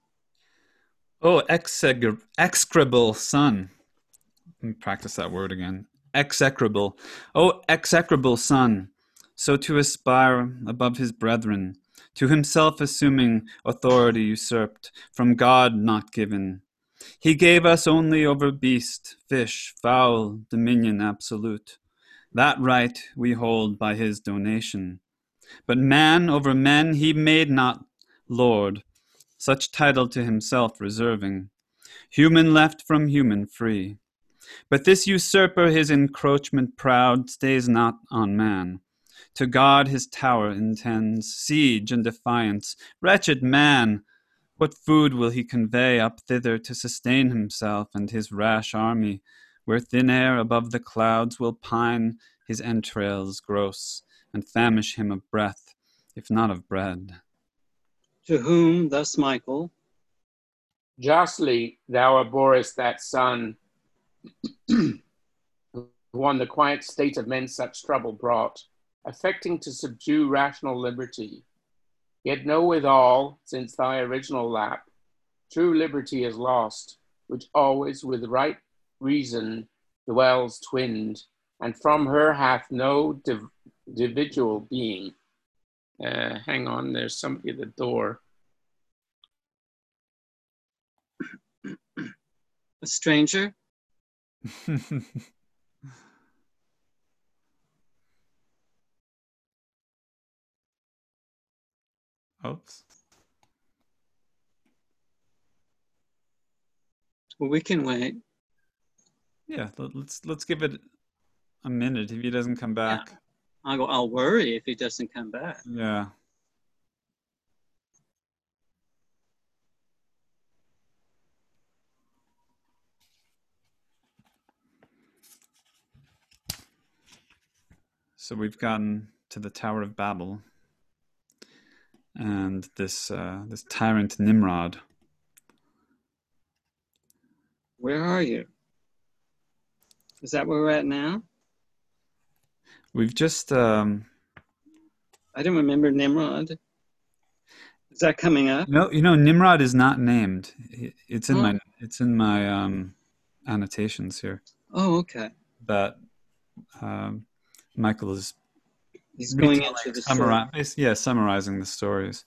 S1: Oh, exeg- execrable son. Let me practice that word again. Execrable. Oh, execrable son. So to aspire above his brethren, to himself assuming authority usurped, from God not given. He gave us only over beast, fish, fowl, dominion absolute. That right we hold by his donation. But man over men he made not Lord, such title to himself reserving. Human left from human free. But this usurper his encroachment proud stays not on man. To God his tower intends, siege and defiance. Wretched man! What food will he convey up thither to sustain himself and his rash army, where thin air above the clouds will pine his entrails gross, and famish him of breath, if not of bread?
S2: To whom thus Michael,
S3: Justly thou abhorrest that son, who on the quiet state of men such trouble brought, affecting to subdue rational liberty. Yet know withal, since thy original lap, true liberty is lost, which always with right reason dwells twinned, and from her hath no div- individual being. Uh, hang on, there's somebody at the door.
S2: a stranger?
S1: Oops.
S2: Well, we can wait.
S1: Yeah, let- let's let's give it a minute. If he doesn't come back.
S2: I'll go, I'll worry if he doesn't come back.
S1: Yeah. So we've gotten to the Tower of Babel, and this uh, this tyrant Nimrod.
S2: Where are you? Is that where we're at now?
S1: We've just um,
S2: I don't remember Nimrod. Is that coming up?
S1: no, you know, Nimrod is not named. It's in
S2: Oh.
S1: my it's in my um, annotations here.
S2: Oh, okay.
S1: That um, Michael is
S2: He's going
S1: retelling,
S2: into the story.
S1: summari- yeah, summarizing the stories.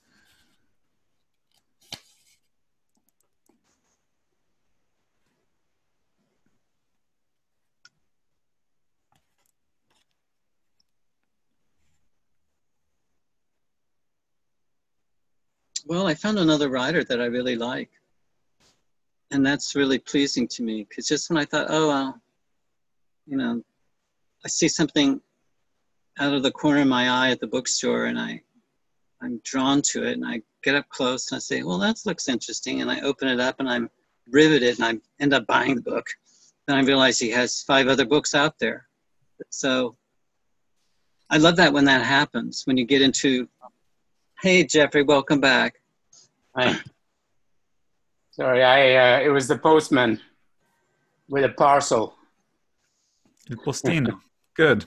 S2: Well, I found another writer that I really like. And that's really pleasing to me, because just when I thought, oh, well, you know, I see something out of the corner of my eye at the bookstore and I, I'm drawn to it and I get up close and I say, well, that looks interesting. And I open it up and I'm riveted and I end up buying the book. Then I realize he has five other books out there. So I love that when that happens, when you get into, hey, Jeffrey, welcome back.
S3: Hi. Sorry, I uh, it was the postman with a parcel.
S1: Il postino. Good.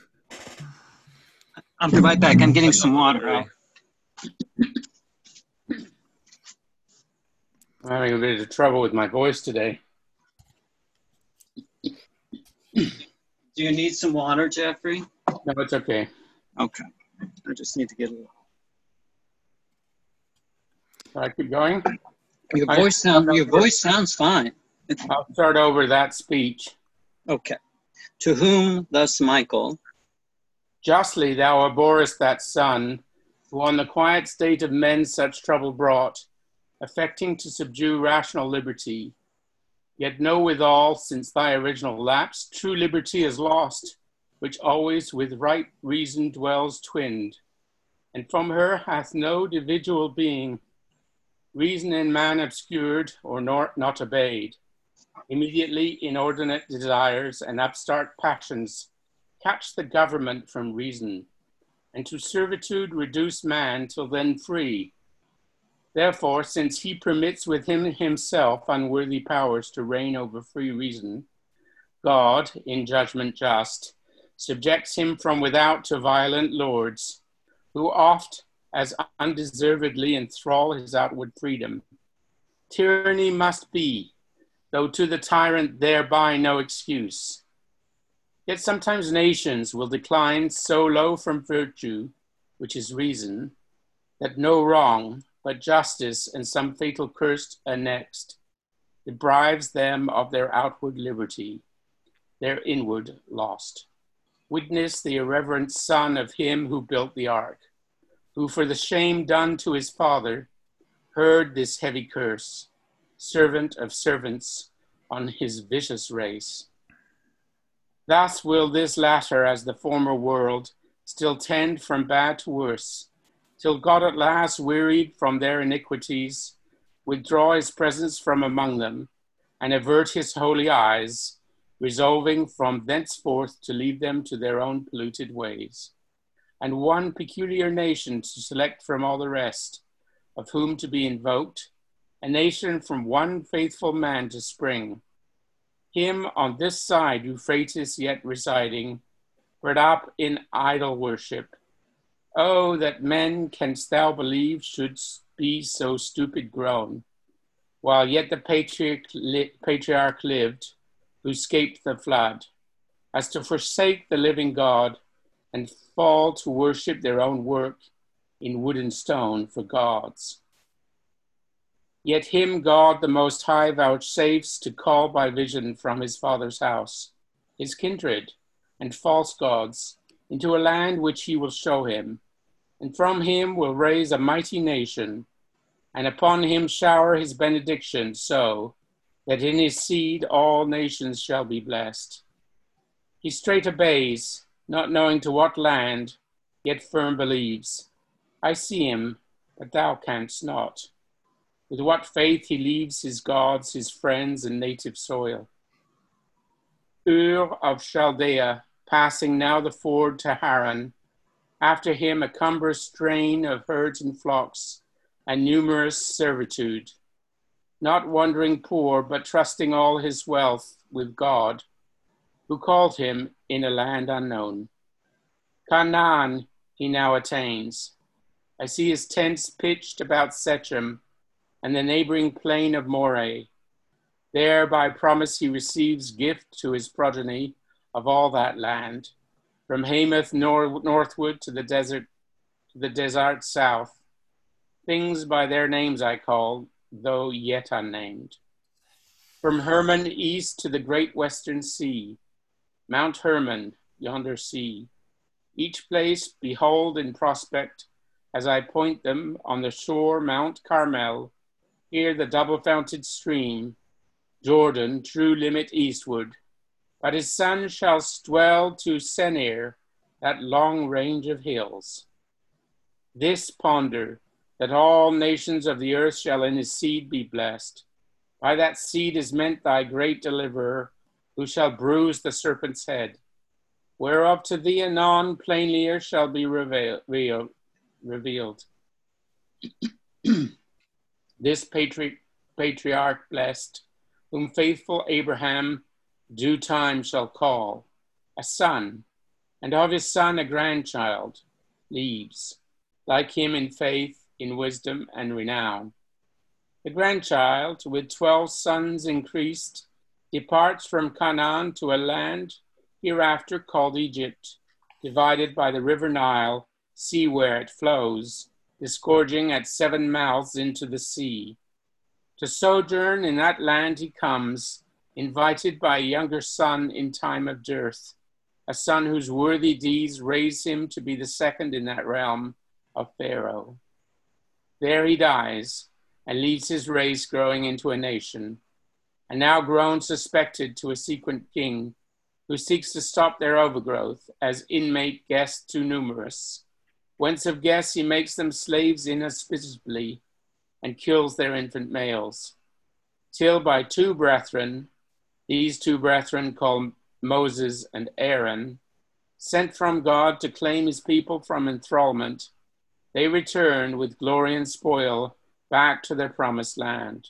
S2: I'll be right back. I'm getting some water.
S3: I'm having a bit of trouble with my voice today.
S2: Do you need some water, Jeffrey?
S3: No, it's okay.
S2: Okay. I just need to get a little.
S3: Shall I keep going?
S2: Your voice sounds. Your voice sounds fine.
S3: I'll start over that speech.
S2: Okay. To whom thus Michael,
S3: justly thou abhorrest that son, who on the quiet state of men such trouble brought, affecting to subdue rational liberty. Yet know withal, since thy original lapse, true liberty is lost, which always with right reason dwells twinned, and from her hath no individual being, reason in man obscured or nor, not obeyed. Immediately inordinate desires and upstart passions catch the government from reason, and to servitude reduce man till then free. Therefore, since he permits with him himself unworthy powers to reign over free reason, God, in judgment just, subjects him from without to violent lords, who oft as undeservedly enthrall his outward freedom. Tyranny must be, though to the tyrant thereby no excuse. Yet sometimes nations will decline so low from virtue, which is reason, that no wrong, but justice and some fatal curse annexed, deprives them of their outward liberty, their inward lost. Witness the irreverent son of him who built the ark, who for the shame done to his father, heard this heavy curse, servant of servants on his vicious race. Thus will this latter, as the former world, still tend from bad to worse, till God at last, wearied from their iniquities, withdraw his presence from among them, and avert his holy eyes, resolving from thenceforth to leave them to their own polluted ways, and one peculiar nation to select from all the rest, of whom to be invoked, a nation from one faithful man to spring. Him on this side Euphrates yet residing, bred up in idol worship. Oh, that men, canst thou believe, should be so stupid grown, while yet the patriarch, li- patriarch lived, who escaped the flood, as to forsake the living God, and fall to worship their own work in wood and stone for gods. Yet him God the Most High vouchsafes to call by vision from his father's house, his kindred and false gods, into a land which he will show him, and from him will raise a mighty nation, and upon him shower his benediction, so that in his seed all nations shall be blessed. He straight obeys, not knowing to what land, yet firm believes. I see him, but thou canst not. With what faith he leaves his gods, his friends, and native soil. Ur of Chaldea, passing now the ford to Haran, after him a cumbrous train of herds and flocks, and numerous servitude, not wandering poor, but trusting all his wealth with God, who called him in a land unknown. Canaan he now attains. I see his tents pitched about Shechem and the neighboring plain of Moreh. There by promise he receives gift to his progeny of all that land, from Hamath nor- northward to the desert, to the desert south. Things by their names I call, though yet unnamed. From Hermon east to the great western sea, Mount Hermon, yonder sea. Each place behold in prospect as I point them on the shore Mount Carmel, here the double-founted stream, Jordan, true limit eastward. But his son shall dwell to Senir, that long range of hills. This ponder, that all nations of the earth shall in his seed be blessed. By that seed is meant thy great deliverer, who shall bruise the serpent's head, whereof to thee anon plainlier shall be revealed. revealed. This patri- patriarch blessed, whom faithful Abraham due time shall call, a son, and of his son a grandchild, leaves, like him in faith, in wisdom, and renown. The grandchild, with twelve sons increased, departs from Canaan to a land hereafter called Egypt, divided by the river Nile, see where it flows, disgorging at seven mouths into the sea. To sojourn in that land he comes, invited by a younger son in time of dearth, a son whose worthy deeds raise him to be the second in that realm of Pharaoh. There he dies, and leaves his race growing into a nation, and now grown suspected to a sequent king, who seeks to stop their overgrowth, as inmate guests too numerous, whence of guests he makes them slaves inhospitably, and kills their infant males, till by two brethren, these two brethren called Moses and Aaron, sent from God to claim his people from enthrallment, they return with glory and spoil back to their promised land.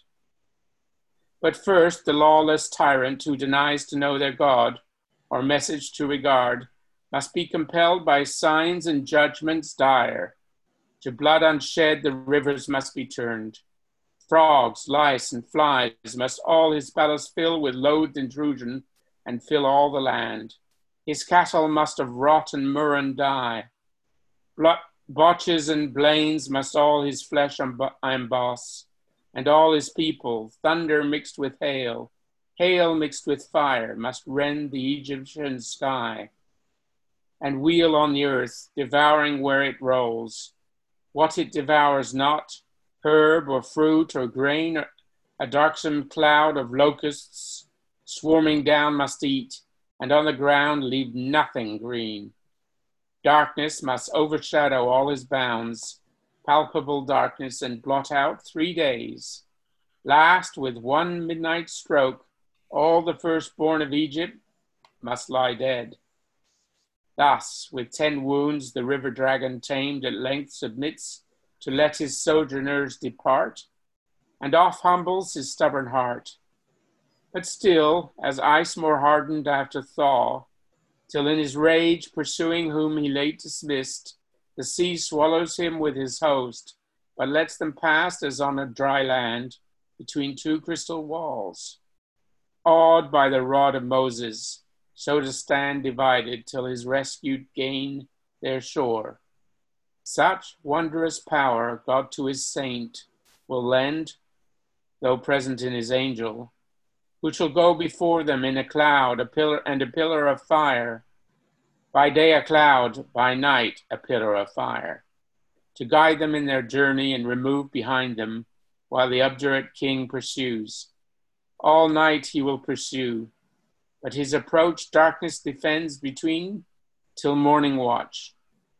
S3: But first, the lawless tyrant who denies to know their God or message to regard must be compelled by signs and judgments dire. To blood unshed the rivers must be turned. Frogs, lice, and flies must all his palace fill with loathed intrusion and fill all the land. His cattle must of rot and murrain die. Blood, botches and blains must all his flesh emboss, and all his people, thunder mixed with hail, hail mixed with fire, must rend the Egyptian sky, and wheel on the earth, devouring where it rolls. What it devours not, herb or fruit or grain, or a darksome cloud of locusts swarming down must eat, and on the ground leave nothing green. Darkness must overshadow all his bounds, palpable darkness, and blot out three days. Last, with one midnight stroke, all the firstborn of Egypt must lie dead. Thus, with ten wounds, the river dragon tamed at length submits to let his sojourners depart, and oft humbles his stubborn heart. But still, as ice more hardened after thaw, till in his rage, pursuing whom he late dismissed, the sea swallows him with his host, but lets them pass as on a dry land between two crystal walls. Awed by the rod of Moses, so to stand divided till his rescued gain their shore. Such wondrous power God to his saint will lend, though present in his angel, who shall go before them in a cloud, a pillar and a pillar of fire, by day a cloud, by night a pillar of fire, to guide them in their journey and remove behind them while the obdurate king pursues. All night he will pursue, but his approach darkness defends between till morning watch.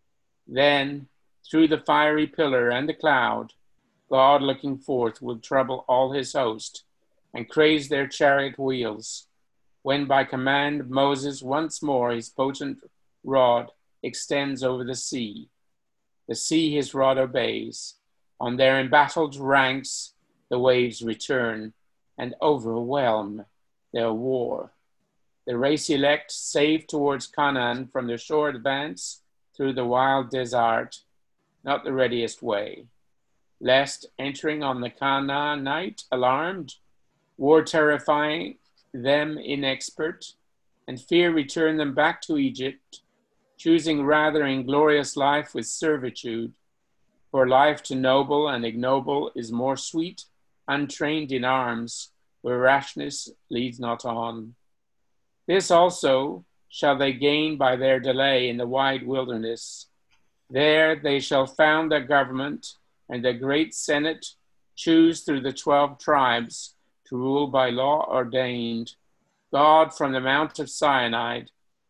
S3: Then, through the fiery pillar and the cloud, God looking forth will trouble all his host and craze their chariot wheels, when by command of Moses once more his potent rod extends over the sea. The sea his rod obeys. On their embattled ranks the waves return and overwhelm their war. The race elect, safe towards Canaan, from their shore advance through the wild desert, not the readiest way, lest, entering on the Canaanite alarmed, war terrifying them inexpert, and fear return them back to Egypt, choosing rather inglorious life with servitude, for life to noble and ignoble is more sweet, untrained in arms, where rashness leads not on. This also shall they gain by their delay in the wide wilderness, There they shall found their government, and the great Senate choose through the twelve tribes to rule by law ordained. God from the Mount of Sinai,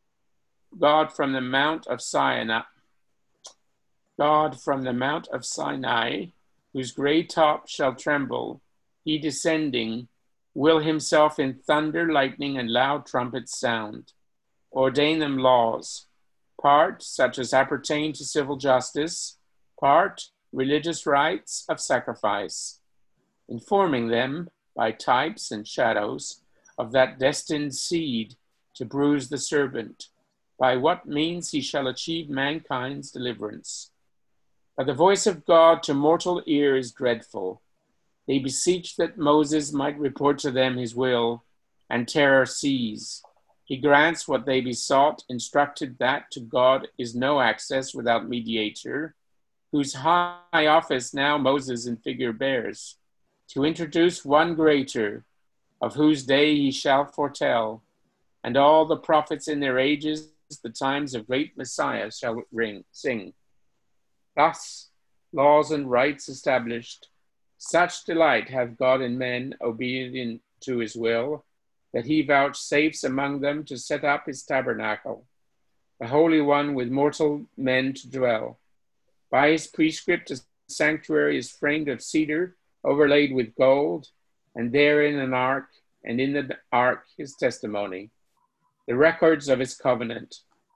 S3: God from the Mount of Sinai, God from the Mount of Sinai, whose gray top shall tremble, he descending, will himself in thunder, lightning, and loud trumpets sound, ordain them laws, part such as appertain to civil justice, part religious rites of sacrifice, informing them by types and shadows of that destined seed to bruise the serpent, by what means he shall achieve mankind's deliverance. But the voice of God to mortal ear is dreadful. They beseech that Moses might report to them his will, and terror seize. He grants what they besought, instructed that to God is no access without mediator, whose high office now Moses in figure bears, to introduce one greater, of whose day he shall foretell, and all the prophets in their ages the times of great Messiah shall ring, sing. Thus, laws and rights established, such delight hath God in men obedient to his will, that he vouchsafes among them to set up his tabernacle, the Holy One with mortal men to dwell. By his prescript, a sanctuary is framed of cedar, overlaid with gold, and therein an ark, and in the ark his testimony, the records of his covenant.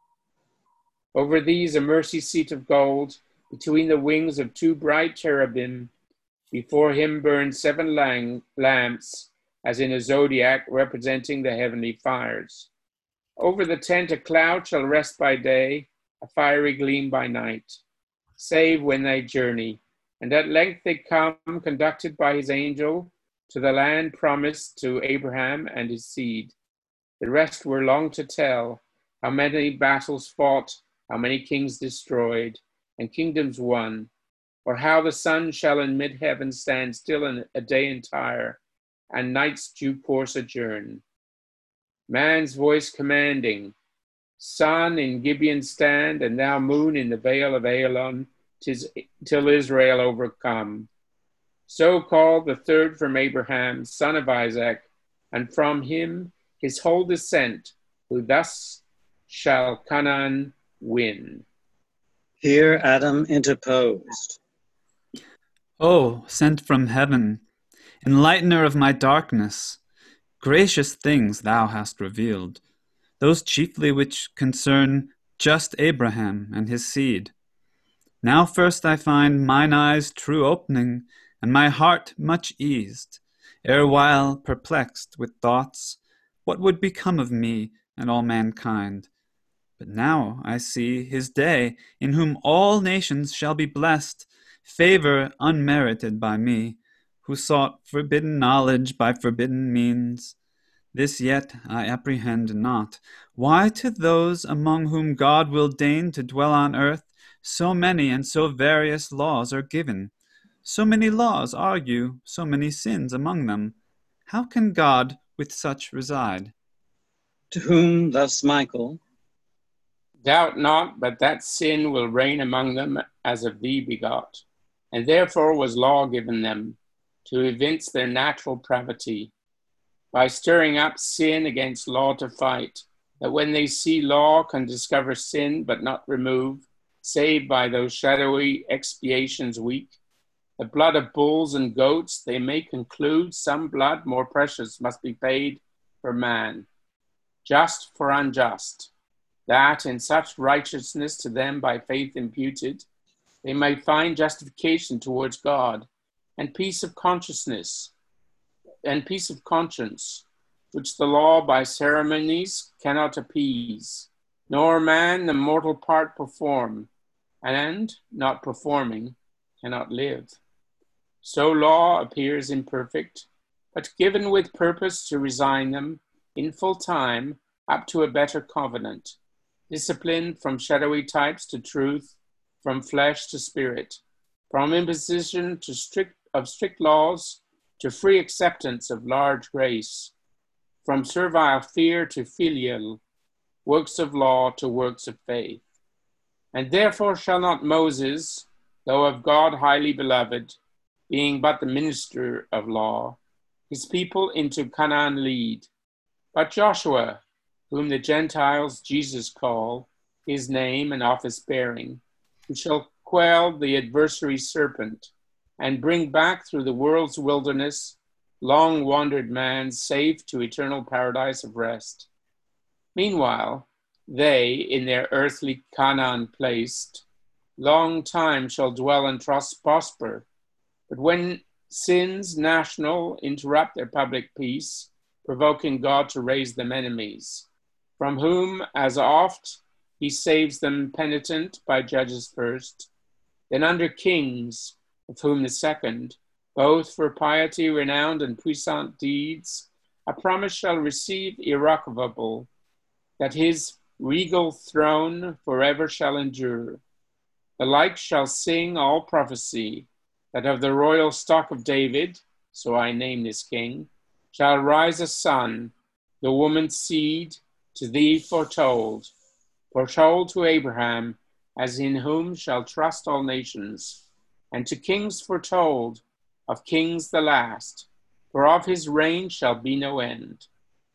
S3: Over these a mercy seat of gold, between the wings of two bright cherubim. Before him burn seven lang- lamps, as in a zodiac representing the heavenly fires. Over the tent a cloud shall rest by day, a fiery gleam by night, save when they journey. And at length they come, conducted by his angel, to the land promised to Abraham and his seed. The rest were long to tell, how many battles fought, how many kings destroyed, and kingdoms won, or how the sun shall in mid-heaven stand still in a day entire, and night's due course adjourn. Man's voice commanding, sun in Gibeon stand, and thou moon in the vale of Aelon, tis, till Israel overcome. So called the third from Abraham, son of Isaac, and from him his whole descent, who thus shall Canaan win.
S2: Here Adam interposed.
S1: O, sent from heaven, enlightener of my darkness, gracious things thou hast revealed, those chiefly which concern just Abraham and his seed. Now first I find mine eyes true opening, and my heart much eased, erewhile perplexed with thoughts, what would become of me and all mankind? But now I see his day, in whom all nations shall be blessed, favor unmerited by me, who sought forbidden knowledge by forbidden means. This yet I apprehend not, why to those among whom God will deign to dwell on earth, so many and so various laws are given. So many laws argue so many sins among them. How can God with such reside?
S2: To whom thus Michael,
S3: Doubt not but that sin will reign among them as of thee begot, and therefore was law given them, to evince their natural pravity, by stirring up sin against law to fight, that when they see law can discover sin but not remove, save by those shadowy expiations weak, the blood of bulls and goats, they may conclude some blood more precious must be paid for man, just for unjust, that in such righteousness to them by faith imputed, they may find justification towards God, and peace of consciousness, and peace of conscience, which the law by ceremonies cannot appease, nor man the mortal part perform, and, not performing, cannot live. So law appears imperfect, but given with purpose to resign them, in full time, up to a better covenant, disciplined from shadowy types to truth, from flesh to spirit, from imposition to strict of strict laws to free acceptance of large grace, from servile fear to filial, works of law to works of faith. And therefore shall not Moses, though of God highly beloved, being but the minister of law, his people into Canaan lead, but Joshua, whom the Gentiles Jesus call, his name and office bearing, who shall quell the adversary serpent, and bring back through the world's wilderness long wandered man safe to eternal paradise of rest. Meanwhile, they, in their earthly Canaan placed, long time shall dwell and trust prosper. But when sins national interrupt their public peace, provoking God to raise them enemies, from whom as oft he saves them penitent by judges first, then under kings, of whom the second, both for piety renowned and puissant deeds, a promise shall receive irrevocable, that his regal throne forever shall endure. The like shall sing all prophecy, that of the royal stock of David, so I name this king, shall rise a son, the woman's seed, to thee foretold, foretold to Abraham, as in whom shall trust all nations, and to kings foretold, of kings the last, for of his reign shall be no end.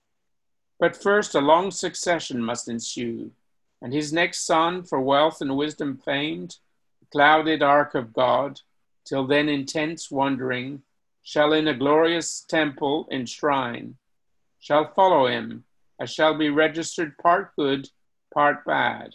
S3: But first a long succession must ensue, and his next son, for wealth and wisdom famed, the clouded ark of God, till then intense wondering, shall in a glorious temple enshrine, shall follow him, as shall be registered part good, part bad,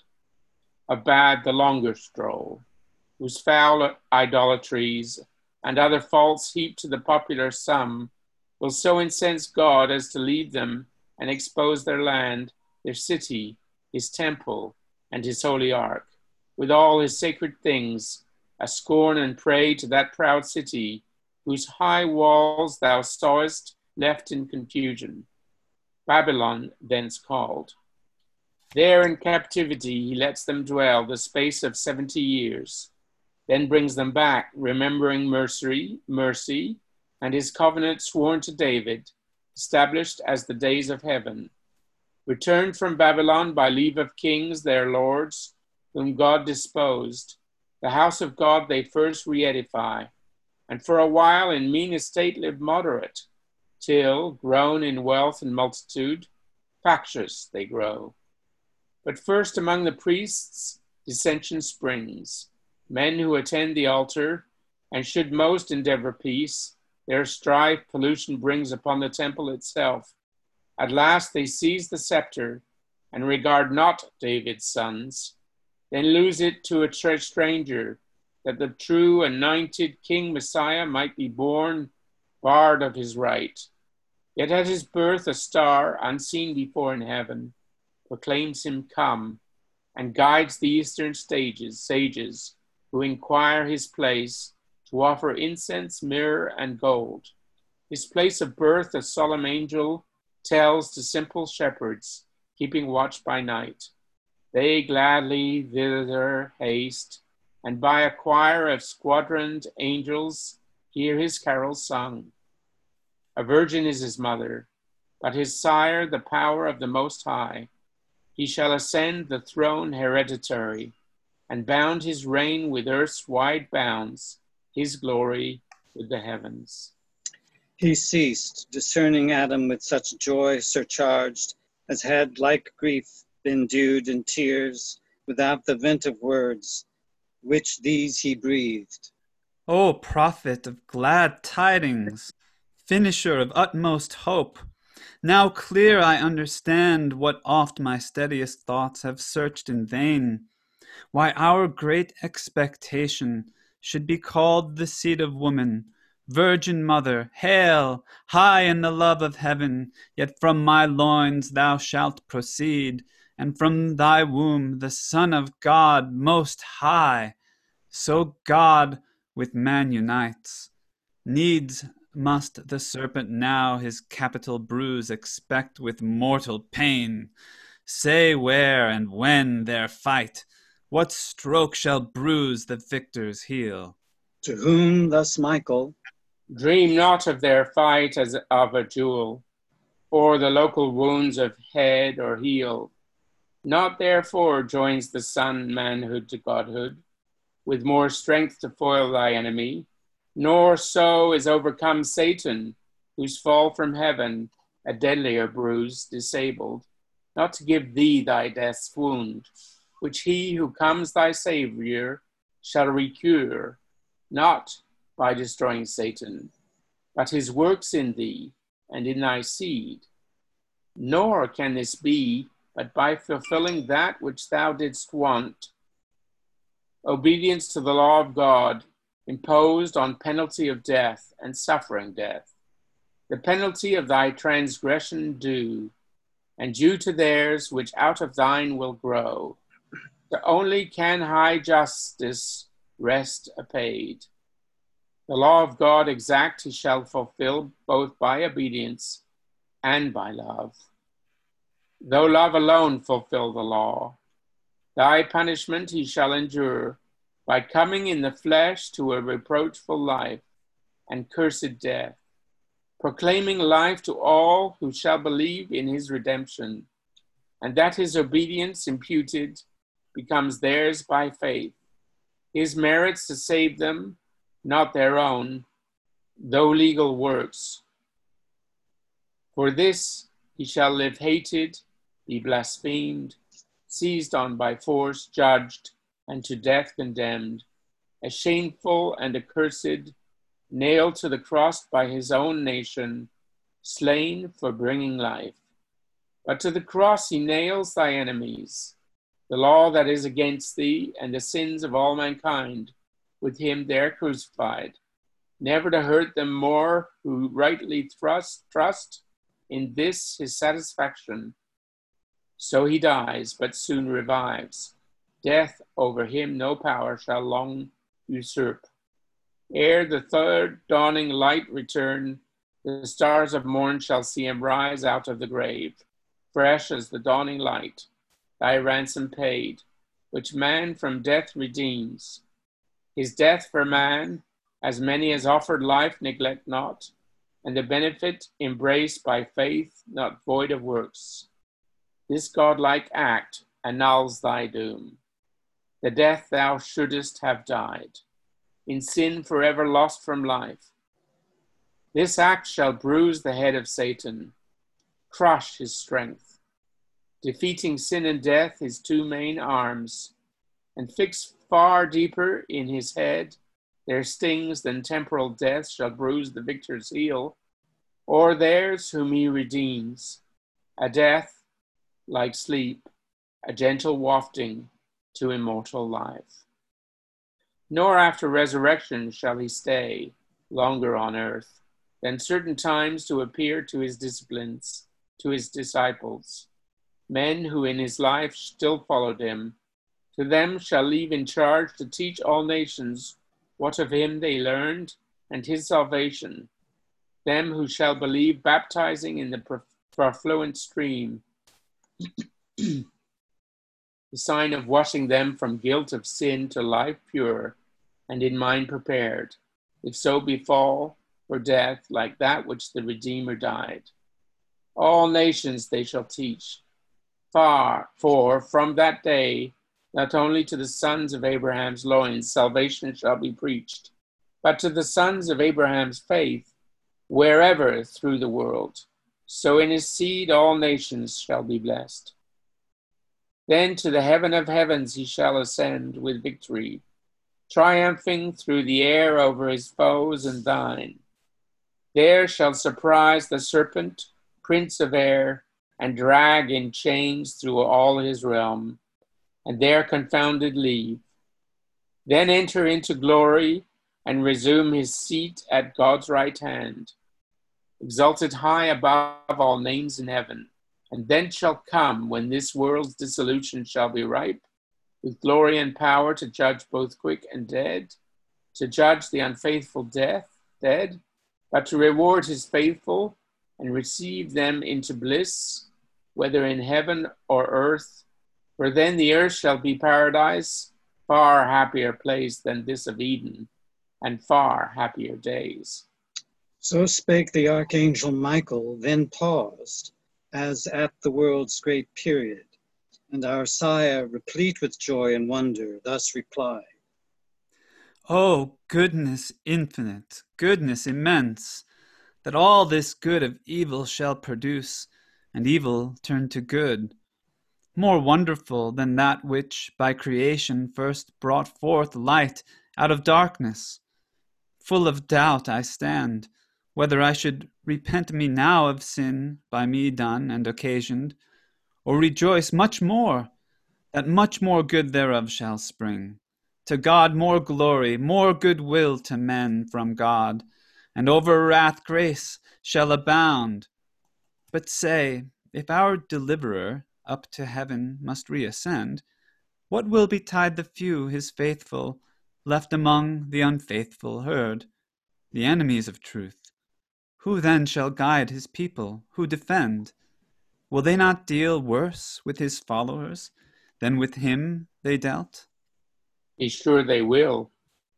S3: of bad the longer stroll, whose foul idolatries and other faults heaped to the popular sum will so incense God as to lead them and expose their land, their city, his temple, and his holy ark, with all his sacred things, a scorn and prey to that proud city, whose high walls thou sawest left in confusion, Babylon thence called. There in captivity he lets them dwell the space of seventy years, then brings them back, remembering mercy, mercy, and his covenant sworn to David, established as the days of heaven. Returned from Babylon by leave of kings, their lords, whom God disposed, the house of God they first re-edify, and for a while in mean estate live moderate, till, grown in wealth and multitude, factious they grow. But first among the priests dissension springs, men who attend the altar, and should most endeavor peace, their strife pollution brings upon the temple itself. At last they seize the scepter, and regard not David's sons, then lose it to a stranger, that the true anointed King Messiah might be born, barred of his right. Yet at his birth a star, unseen before in heaven, proclaims him come, and guides the eastern stages, sages, who inquire his place, to offer incense, myrrh, and gold. His place of birth a solemn angel tells to simple shepherds, keeping watch by night. They gladly thither haste, and by a choir of squadroned angels hear his carols sung. A virgin is his mother, but his sire the power of the Most High. He shall ascend the throne hereditary, and bound his reign with earth's wide bounds, his glory with the heavens.
S2: He ceased, discerning Adam with such joy surcharged, as had like grief been dewed in tears, without the vent of words, which these he breathed.
S1: O prophet of glad tidings, finisher of utmost hope, now clear I understand what oft my steadiest thoughts have searched in vain, why our great expectation should be called the seed of woman, Virgin Mother, hail, high in the love of heaven, yet from my loins thou shalt proceed, and from thy womb the Son of God most high. So God with man unites. Needs must the serpent now his capital bruise expect with mortal pain. Say where and when their fight, what stroke shall bruise the victor's heel?
S2: To whom thus Michael,
S3: Dream not of their fight as of a duel, or the local wounds of head or heel. Not therefore joins the Son manhood to godhood, with more strength to foil thy enemy, nor so is overcome Satan, whose fall from heaven, a deadlier bruise, disabled, not to give thee thy death's wound, which he who comes thy Savior shall recure, not by destroying Satan, but his works in thee and in thy seed. Nor can this be but by fulfilling that which thou didst want, obedience to the law of God, imposed on penalty of death and suffering death, the penalty of thy transgression due, and due to theirs which out of thine will grow. So only can high justice rest apaid. The law of God exact he shall fulfill both by obedience and by love. Though love alone fulfill the law, thy punishment he shall endure by coming in the flesh to a reproachful life and cursed death, proclaiming life to all who shall believe in his redemption, and that his obedience imputed becomes theirs by faith, his merits to save them, not their own, though legal works. For this he shall live hated, be blasphemed, seized on by force, judged, and to death condemned, a shameful and accursed, nailed to the cross by his own nation, slain for bringing life. But to the cross he nails thy enemies, the law that is against thee, and the sins of all mankind, with him there crucified, never to hurt them more who rightly thrust, trust in this his satisfaction. So he dies, but soon revives. Death over him no power shall long usurp. Ere the third dawning light return, the stars of morn shall see him rise out of the grave, fresh as the dawning light, thy ransom paid, which man from death redeems. His death for man, as many as offered life neglect not, and the benefit embraced by faith, not void of works. This godlike act annuls thy doom. The death thou shouldest have died, in sin forever lost from life. This act shall bruise the head of Satan, crush his strength, defeating sin and death, his two main arms, and fix far deeper in his head their stings than temporal death shall bruise the victor's heel, or theirs whom he redeems, a death like sleep, a gentle wafting to immortal life. Nor after resurrection shall he stay longer on earth than certain times to appear to his disciplines, to his disciples, men who in his life still followed him. To them shall leave in charge to teach all nations what of him they learned and his salvation, them who shall believe, baptizing in the profluent stream, the sign of washing them from guilt of sin to life pure and in mind prepared, if so befall for death like that which the Redeemer died. All nations they shall teach, far, for from that day not only to the sons of Abraham's loins salvation shall be preached, but to the sons of Abraham's faith, wherever through the world. So in his seed all nations shall be blessed. Then to the heaven of heavens he shall ascend with victory, triumphing through the air over his foes and thine. There shall surprise the serpent, prince of air, and drag in chains through all his realm, and there confounded leave. Then enter into glory and resume his seat at God's right hand, exalted high above all names in heaven. And then shall come when this world's dissolution shall be ripe, with glory and power to judge both quick and dead, to judge the unfaithful death, dead, but to reward his faithful and receive them into bliss, whether in heaven or earth. For then the earth shall be paradise, far happier place than this of Eden, and far happier days.
S2: So spake the archangel Michael, then paused, as at the world's great period, And our sire, replete with joy and wonder, thus replied,
S1: Oh, goodness infinite, goodness immense, that all this good of evil shall produce, and evil turn to good, more wonderful than that which by creation first brought forth light out of darkness. Full of doubt I stand, whether I should repent me now of sin by me done and occasioned, or rejoice much more, that much more good thereof shall spring. To God more glory, more good will to men from God, and over wrath grace shall abound. But say, if our deliverer up to heaven must reascend, what will betide the few, his faithful, left among the unfaithful herd, the enemies of truth? Who then shall guide his people, who defend? Will they not deal worse with his followers than with him they dealt?
S3: Be sure they will.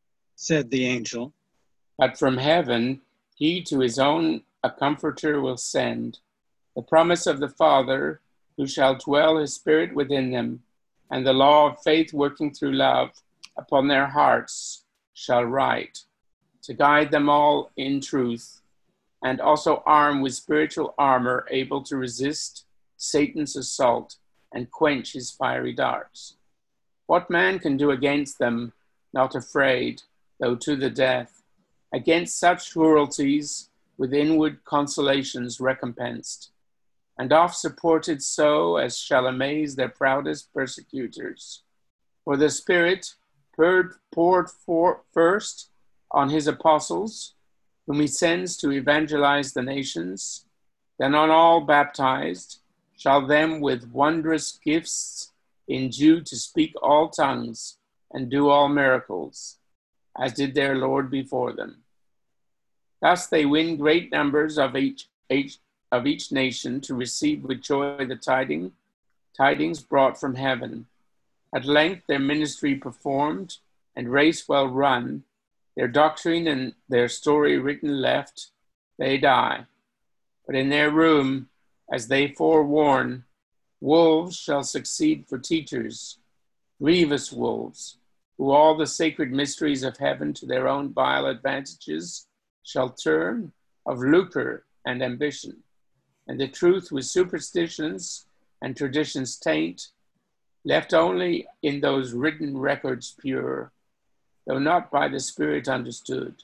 S2: said the angel.
S3: But from heaven he to his own a comforter will send, the promise of the Father, who shall dwell his Spirit within them, and the law of faith working through love upon their hearts shall write, to guide them all in truth, and also arm with spiritual armor able to resist Satan's assault and quench his fiery darts. What man can do against them, not afraid, though to the death, against such cruelties with inward consolations recompensed, and oft supported so as shall amaze their proudest persecutors. For the Spirit poured, poured for, first on his apostles, whom he sends to evangelize the nations, then on all baptized, shall them with wondrous gifts endue to speak all tongues and do all miracles, as did their Lord before them. Thus they win great numbers of each, each of each nation to receive with joy the tiding, tidings brought from heaven. At length their ministry performed and race well run, their doctrine and their story written left, they die. But in their room, as they forewarn, wolves shall succeed for teachers, grievous wolves, who all the sacred mysteries of heaven to their own vile advantages shall turn of lucre and ambition, and the truth with superstitions and traditions taint, left only in those written records pure, though not by the Spirit understood.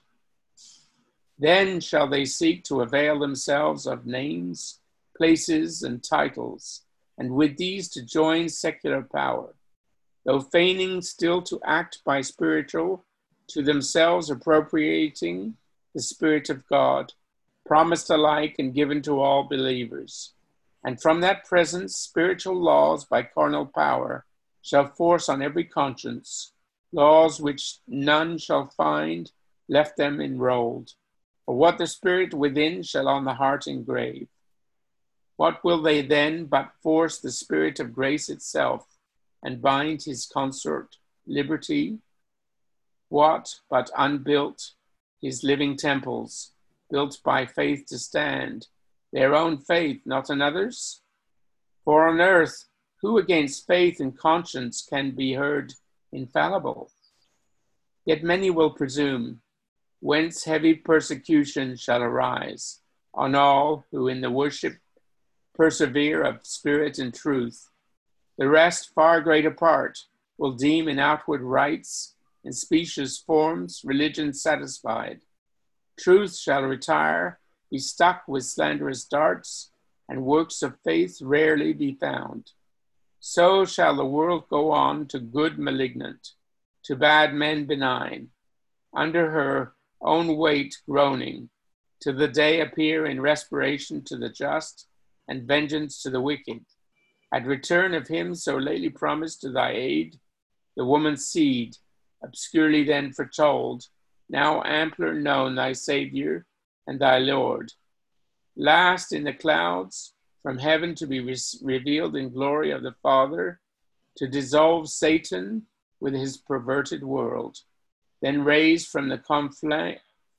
S3: Then shall they seek to avail themselves of names, places, and titles, and with these to join secular power, though feigning still to act by spiritual, to themselves appropriating the Spirit of God, promised alike and given to all believers. And from that presence, spiritual laws by carnal power shall force on every conscience, laws which none shall find left them enrolled. For what the Spirit within shall on the heart engrave. What will they then but force the Spirit of grace itself and bind his consort, liberty? What but unbuilt his living temples, built by faith to stand, their own faith, not another's? For on earth, who against faith and conscience can be heard infallible? Yet many will presume, whence heavy persecution shall arise on all who in the worship persevere of spirit and truth. The rest, far greater part, will deem in outward rites and specious forms religion satisfied. Truth shall retire, be stuck with slanderous darts, and works of faith rarely be found. So shall the world go on to good malignant, to bad men benign, under her own weight groaning, till the day appear in respiration to the just and vengeance to the wicked. At return of him so lately promised to thy aid, the woman's seed, obscurely then foretold, now ampler known thy Savior and thy Lord. Last in the clouds, from heaven to be re- revealed in glory of the Father, to dissolve Satan with his perverted world, then raised from the confla-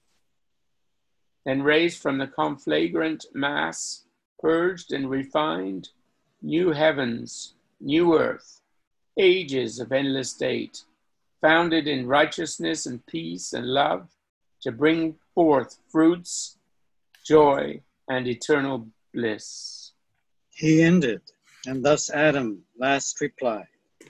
S3: then raised from the conflagrant mass, purged and refined, new heavens, new earth, ages of endless date, founded in righteousness and peace and love, to bring forth fruits, joy, and eternal bliss.
S2: He ended, and thus Adam last replied.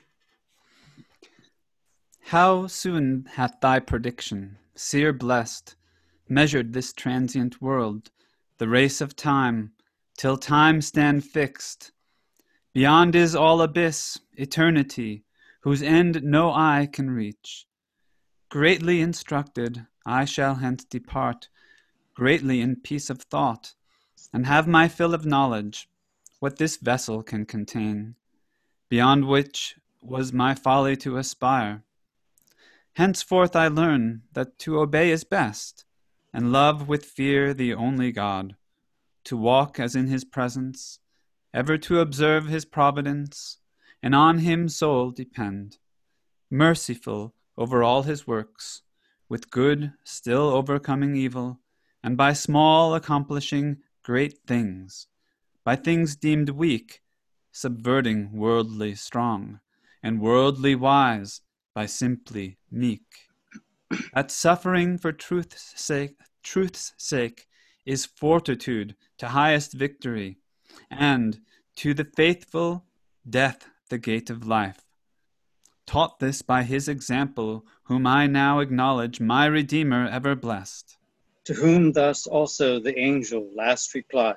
S1: How soon hath thy prediction, seer blessed, measured this transient world, the race of time, till time stand fixed. Beyond is all abyss, eternity, whose end no eye can reach. Greatly instructed, I shall hence depart, greatly in peace of thought, and have my fill of knowledge, what this vessel can contain, beyond which was my folly to aspire. Henceforth I learn that to obey is best, and love with fear the only God, to walk as in his presence, ever to observe his providence, and on him sole depend, merciful over all his works, with good still overcoming evil, and by small accomplishing great things, by things deemed weak, subverting worldly strong, and worldly wise by simply meek. That suffering for truth's sake, truth's sake is fortitude to highest victory, and to the faithful death the gate of life. Taught this by his example, whom I now acknowledge my Redeemer ever blessed.
S2: To whom thus also the angel last replied.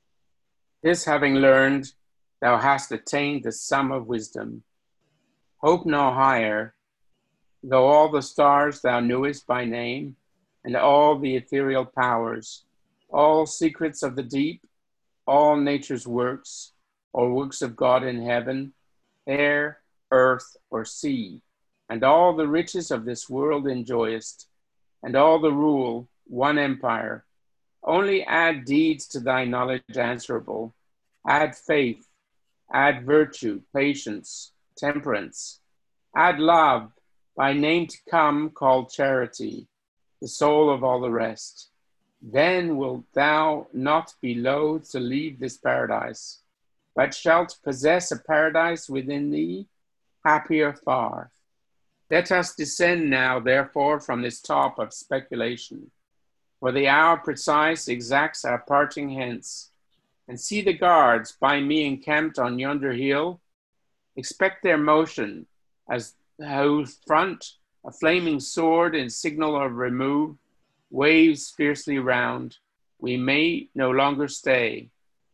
S3: This having learned, thou hast attained the sum of wisdom. Hope no higher, though all the stars thou knewest by name, and all the ethereal powers, all secrets of the deep, all nature's works, or works of God in heaven, air, earth, or sea, and all the riches of this world enjoyest, and all the rule, one empire. Only add deeds to thy knowledge answerable, add faith, add virtue, patience, temperance, add love, by name to come called charity, the soul of all the rest. Then wilt thou not be loath to leave this paradise, but shalt possess a paradise within thee, happier far. Let us descend now, therefore, from this top of speculation, for the hour precise exacts our parting hence, and see the guards by me encamped on yonder hill. Expect their motion, as whose front a flaming sword in signal of remove waves fiercely round. We may no longer stay.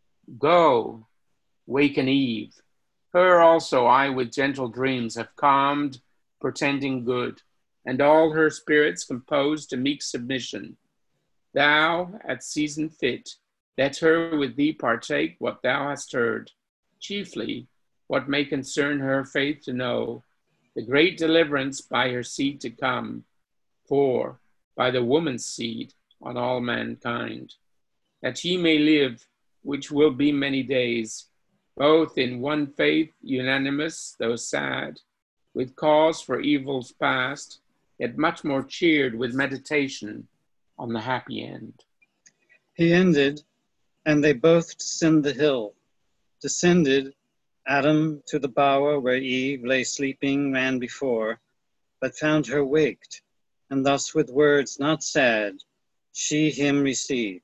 S3: Go, waken Eve. Her also I with gentle dreams have calmed, portending good, and all her spirits composed to meek submission. Thou, at season fit, let her with thee partake what thou hast heard, chiefly what may concern her faith to know, the great deliverance by her seed to come, for by the woman's seed on all mankind, that ye may live, which will be many days, both in one faith unanimous, though sad, with cause for evils past, yet much more cheered with meditation on the happy end.
S2: He ended, and they both descend the hill. Descended, Adam to the bower where Eve lay sleeping ran before, but found her waked, and thus with words not sad, she him received.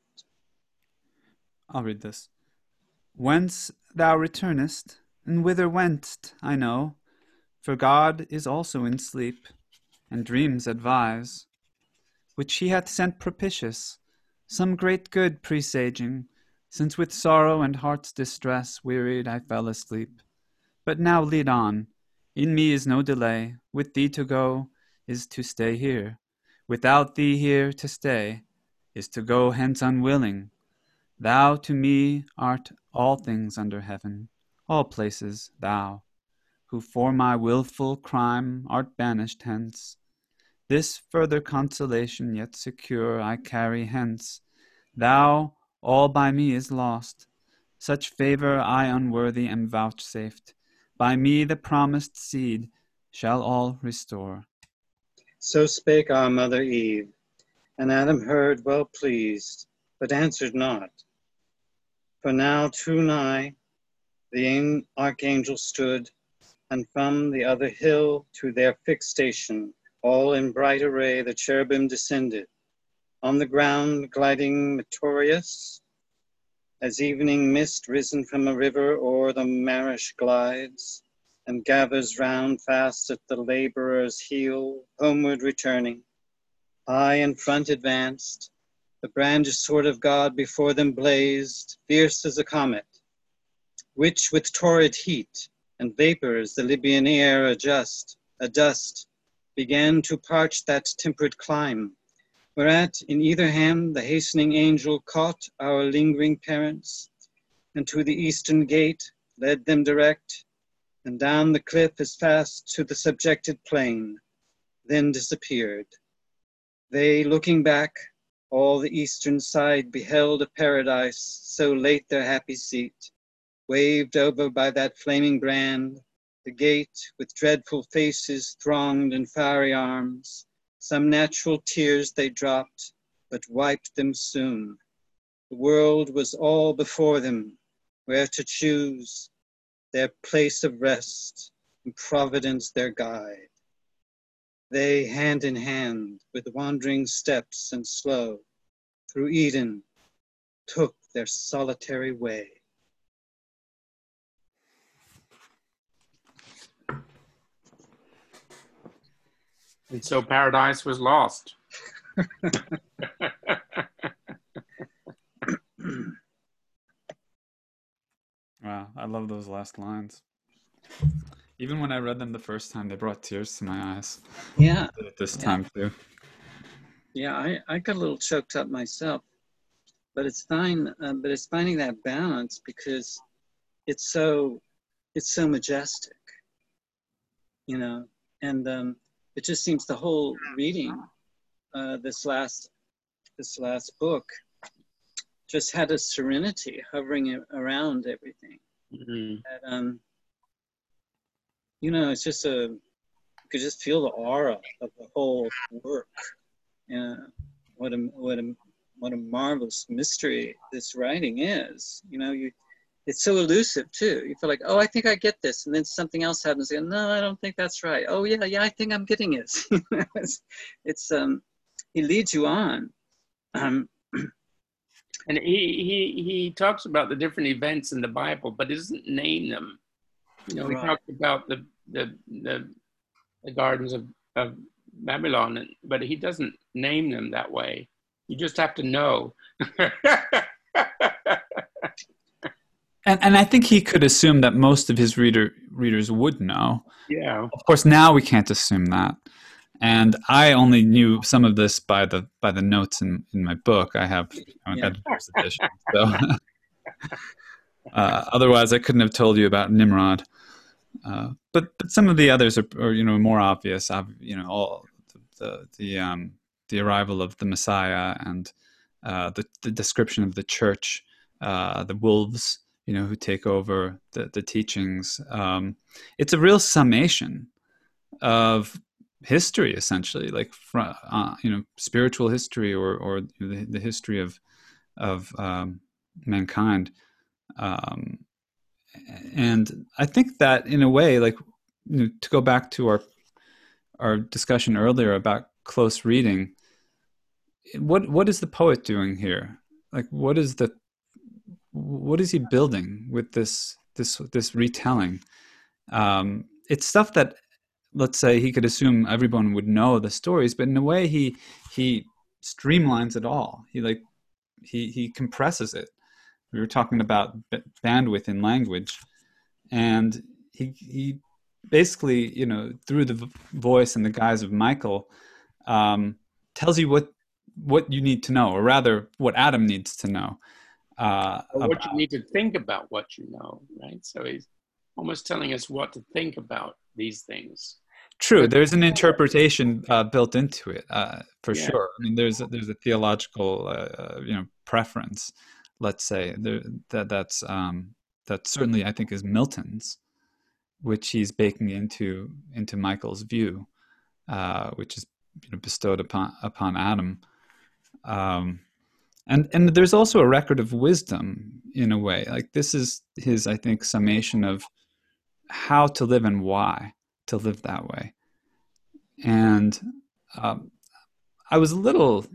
S1: I'll read this. Whence thou returnest, and whither wentst, I know, for God is also in sleep, and dreams advise, which he hath sent propitious, some great good presaging, since with sorrow and heart's distress wearied I fell asleep. But now lead on, in me is no delay, with thee to go is to stay here, without thee here to stay is to go hence unwilling. Thou to me art all things under heaven, all places thou, who for my wilful crime art banished hence. This further consolation yet secure I carry hence. Thou, all by me is lost. Such favor I unworthy am vouchsafed. By me the promised seed shall all restore.
S2: So spake our mother Eve, and Adam heard well pleased, but answered not. For now too nigh, The archangel stood, and from the other hill to their fixed station, all in bright array, the cherubim descended. On the ground gliding Meteorius, as evening mist risen from a river o'er the marish glides, and gathers round fast at the laborer's heel, homeward returning. High in front advanced, the brandished sword of God before them blazed, fierce as a comet, which with torrid heat and vapors the Libyan air adjust, adust, began to parch that temperate clime, whereat in either hand the hastening angel caught our lingering parents, and to the eastern gate led them direct, and down the cliff as fast to the subjected plain, then disappeared. They, looking back, all the eastern side beheld a paradise, so late their happy seat, waved over by that flaming brand, the gate with dreadful faces thronged and fiery arms. Some natural tears they dropped, but wiped them soon. The world was all before them, where to choose their place of rest, and Providence their guide. They, hand in hand, with wandering steps and slow, through Eden, took their solitary way.
S3: And so paradise was lost.
S1: Wow, I love those last lines. Even when I read them the first time, they brought tears to my eyes.
S2: Yeah.
S1: At this
S2: yeah.
S1: time too.
S2: Yeah, I, I got a little choked up myself, but it's fine. Uh, but it's finding that balance because it's so it's so majestic, you know, and um, it just seems the whole reading uh, this last this last book just had a serenity hovering around everything.
S3: Mm-hmm.
S2: That, um, you know, it's just a you could just feel the aura of the whole work. Yeah, what a what a what a marvelous mystery this writing is. You know, you it's so elusive too. You feel like, oh, I think I get this, and then something else happens. And no, I don't think that's right. Oh yeah, yeah, I think I'm getting it. it's, it's um, he leads you on. Um,
S3: and he he he talks about the different events in the Bible, but doesn't name them. You know,
S2: right.
S3: he talks about the the the, the gardens of, of Babylon, but he doesn't name them that way. You just have to know.
S1: and and I think he could assume that most of his reader readers would know.
S3: Yeah.
S1: Of course, now we can't assume that. And I only knew some of this by the by the notes in, in my book. I have you know, an
S2: Yeah.
S1: editor's edition. So uh, otherwise, I couldn't have told you about Nimrod. Uh, but but some of the others are, are you know more obvious. I've, you know all the the um, the arrival of the Messiah and uh, the the description of the church, uh, the wolves, you know, who take over the the teachings. Um, it's a real summation of history, essentially, like from uh, you know spiritual history or or the, the history of of um, mankind. Um, and I think that in a way, like you know, to go back to our our discussion earlier about close reading, what what is the poet doing here? Like, what is the what is he building with this this this retelling? Um, it's stuff that, let's say, he could assume everyone would know the stories, but in a way, he he streamlines it all. He like he he compresses it. We were talking about b- bandwidth in language, and he he basically, you know, through the v- voice and the guise of Michael, um, tells you what what you need to know, or rather, what Adam needs to know. Uh,
S3: or what
S1: about,
S3: you need to think about what you know, right? So he's almost telling us what to think about these things.
S1: True, there's an interpretation uh, built into it, uh, for
S3: Yeah.
S1: sure. I mean, there's a, there's a theological, uh, you know, preference. Let's say there, that that's um, that certainly I think is Milton's, which he's baking into into Michael's view, uh, which is, you know, bestowed upon upon Adam. Um, and and there's also a record of wisdom in a way. Like this is his, I think, summation of how to live and why to live that way. And um, I was a little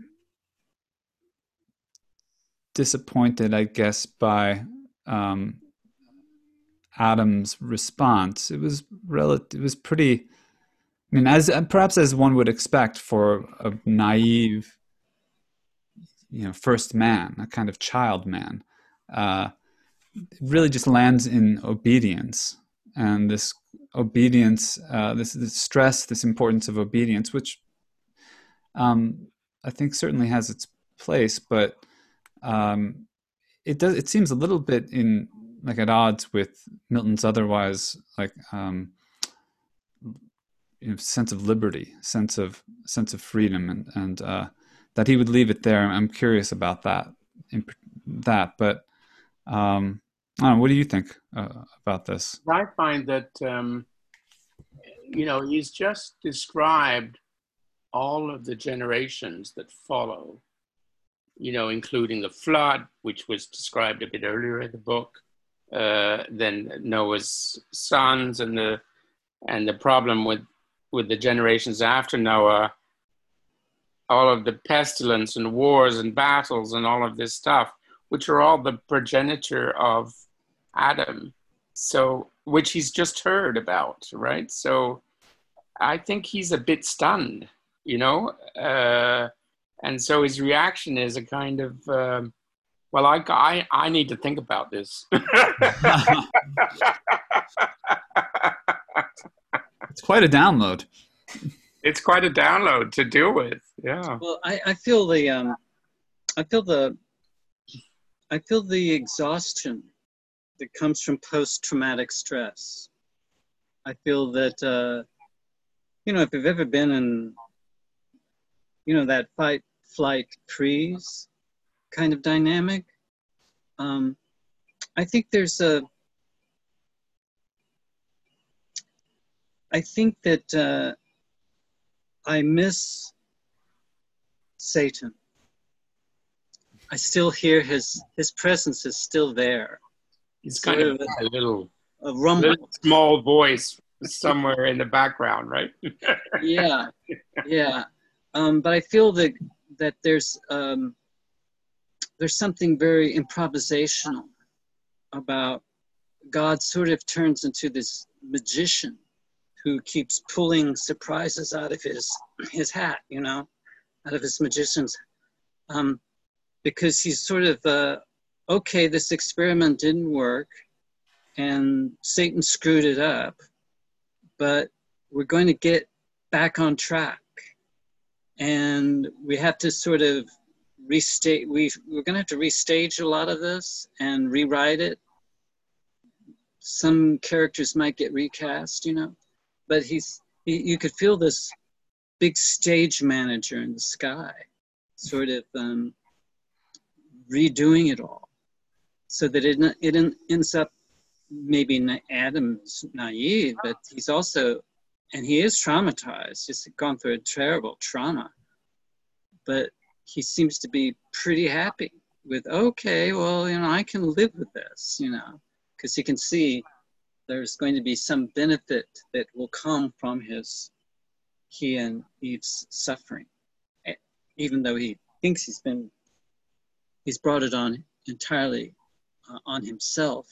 S1: disappointed, I guess, by um, Adam's response. It was relative. It was pretty. I mean, as perhaps as one would expect for a naive, you know, first man, a kind of child man, uh, it really just lands in obedience, and this obedience, uh, this, this stress, this importance of obedience, which um, I think certainly has its place, but um, it does. It seems a little bit in like at odds with Milton's otherwise like um, you know, sense of liberty, sense of sense of freedom, and and uh, that he would leave it there. I'm curious about that, in, that. But um, I don't know. What do you think uh, about this?
S3: I find that um, you know he's just described all of the generations that follow. You know, including the flood, which was described a bit earlier in the book, uh, then Noah's sons, and the and the problem with with the generations after Noah, all of the pestilence and wars and battles and all of this stuff, which are all the progenitor of Adam. So, which he's just heard about, right? So, I think he's a bit stunned, you know. Uh, And so his reaction is a kind of, um, well, I, I, I need to think about this.
S1: It's quite a download.
S3: It's quite a download to deal with. Yeah.
S2: Well, I, I feel the, um, I feel the, I feel the exhaustion that comes from post-traumatic stress. I feel that, uh, you know, if you've ever been in, you know, that fight, flight, freeze kind of dynamic, um, I think there's a, I think that uh, I miss Satan. I still hear his, his presence is still there.
S3: He's kind of a little,
S2: a rumble.
S3: little small voice somewhere in the background, right?
S2: Yeah, yeah. Um, but I feel that that there's um, there's something very improvisational about God. Sort of turns into this magician who keeps pulling surprises out of his his hat, you know, out of his magician's, um, because he's sort of uh, okay. This experiment didn't work, and Satan screwed it up, but we're going to get back on track. And we have to sort of restate, we, we're going to have to restage a lot of this and rewrite it. Some characters might get recast, you know, but he's, he, you could feel this big stage manager in the sky, sort of um, redoing it all, so that it, it ends up, maybe Adam's naive, but he's also, and he is traumatized. He's gone through a terrible trauma, but he seems to be pretty happy with, okay, well, you know, I can live with this, you know, because he can see there's going to be some benefit that will come from his, he and Eve's suffering, even though he thinks he's been, he's brought it on entirely uh, on himself.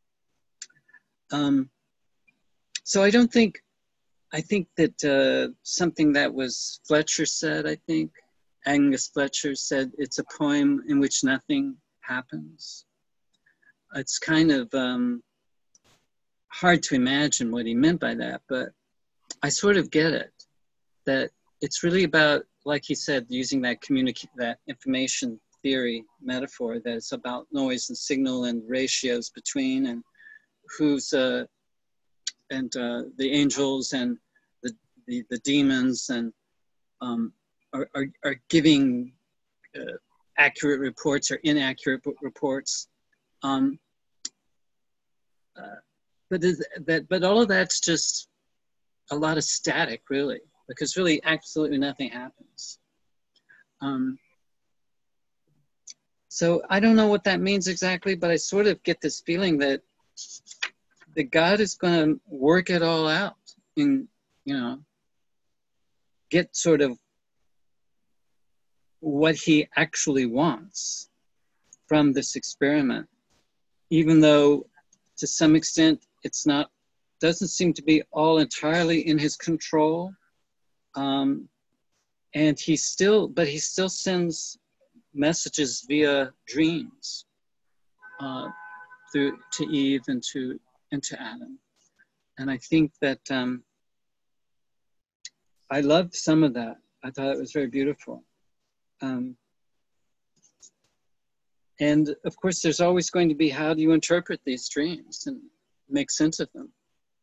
S2: Um, so I don't think, I think that uh, something that was Fletcher said, I think, Angus Fletcher said, it's a poem in which nothing happens. It's kind of um, hard to imagine what he meant by that, but I sort of get it, that it's really about, like he said, using that communicate, that information theory metaphor, that it's about noise and signal and ratios between, and who's, uh, and uh, the angels and the, the, the demons and um, are, are, are giving uh, accurate reports or inaccurate reports. Um, uh, but, that, but all of that's just a lot of static, really, because really absolutely nothing happens. Um, so I don't know what that means exactly, but I sort of get this feeling that that God is going to work it all out and, you know, get sort of what he actually wants from this experiment, even though to some extent it's not, doesn't seem to be all entirely in his control. Um, and he still, but he still sends messages via dreams uh, through to Eve and to, and to Adam. And I think that um, I loved some of that. I thought it was very beautiful. Um, and of course, there's always going to be, how do you interpret these dreams and make sense of them?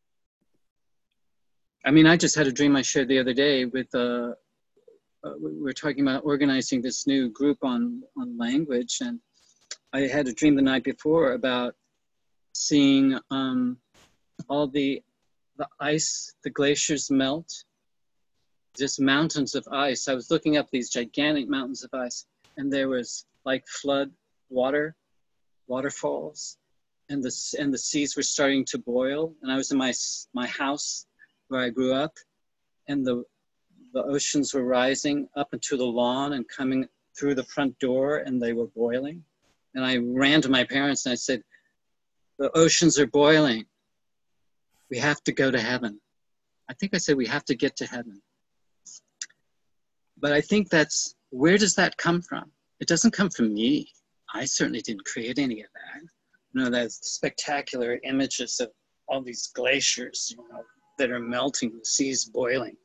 S2: I mean, I just had a dream I shared the other day with, uh, uh, we were talking about organizing this new group on, on language. And I had a dream the night before about seeing um, all the, the ice, the glaciers melt, just mountains of ice. I was looking up these gigantic mountains of ice, and there was like flood water, waterfalls, and the, and the seas were starting to boil. And I was in my, my house where I grew up, and the, the oceans were rising up into the lawn and coming through the front door, and they were boiling. And I ran to my parents and I said, the oceans are boiling. We have to go to heaven. I think I said, we have to get to heaven. But I think that's, where does that come from? It doesn't come from me. I certainly didn't create any of that. You know, those spectacular images of all these glaciers, you know, that are melting, the seas boiling.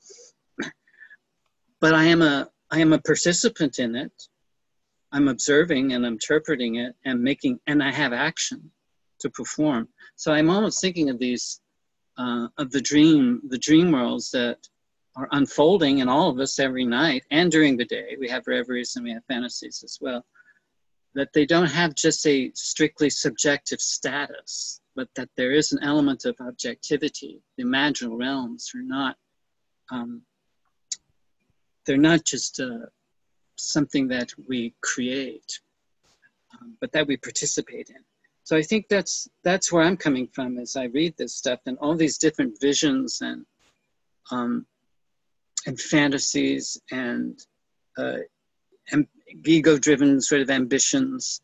S2: But I am a, I am a participant in it. I'm observing and interpreting it and making, and I have action to perform. So I'm almost thinking of these, uh, of the dream, the dream worlds that are unfolding in all of us every night and during the day. We have reveries and we have fantasies as well. That they don't have just a strictly subjective status, but that there is an element of objectivity. The imaginal realms are not, um, they're not just uh, something that we create, um, but that we participate in. So I think that's, that's where I'm coming from as I read this stuff, and all these different visions and, um, and fantasies and, uh, and ego-driven sort of ambitions.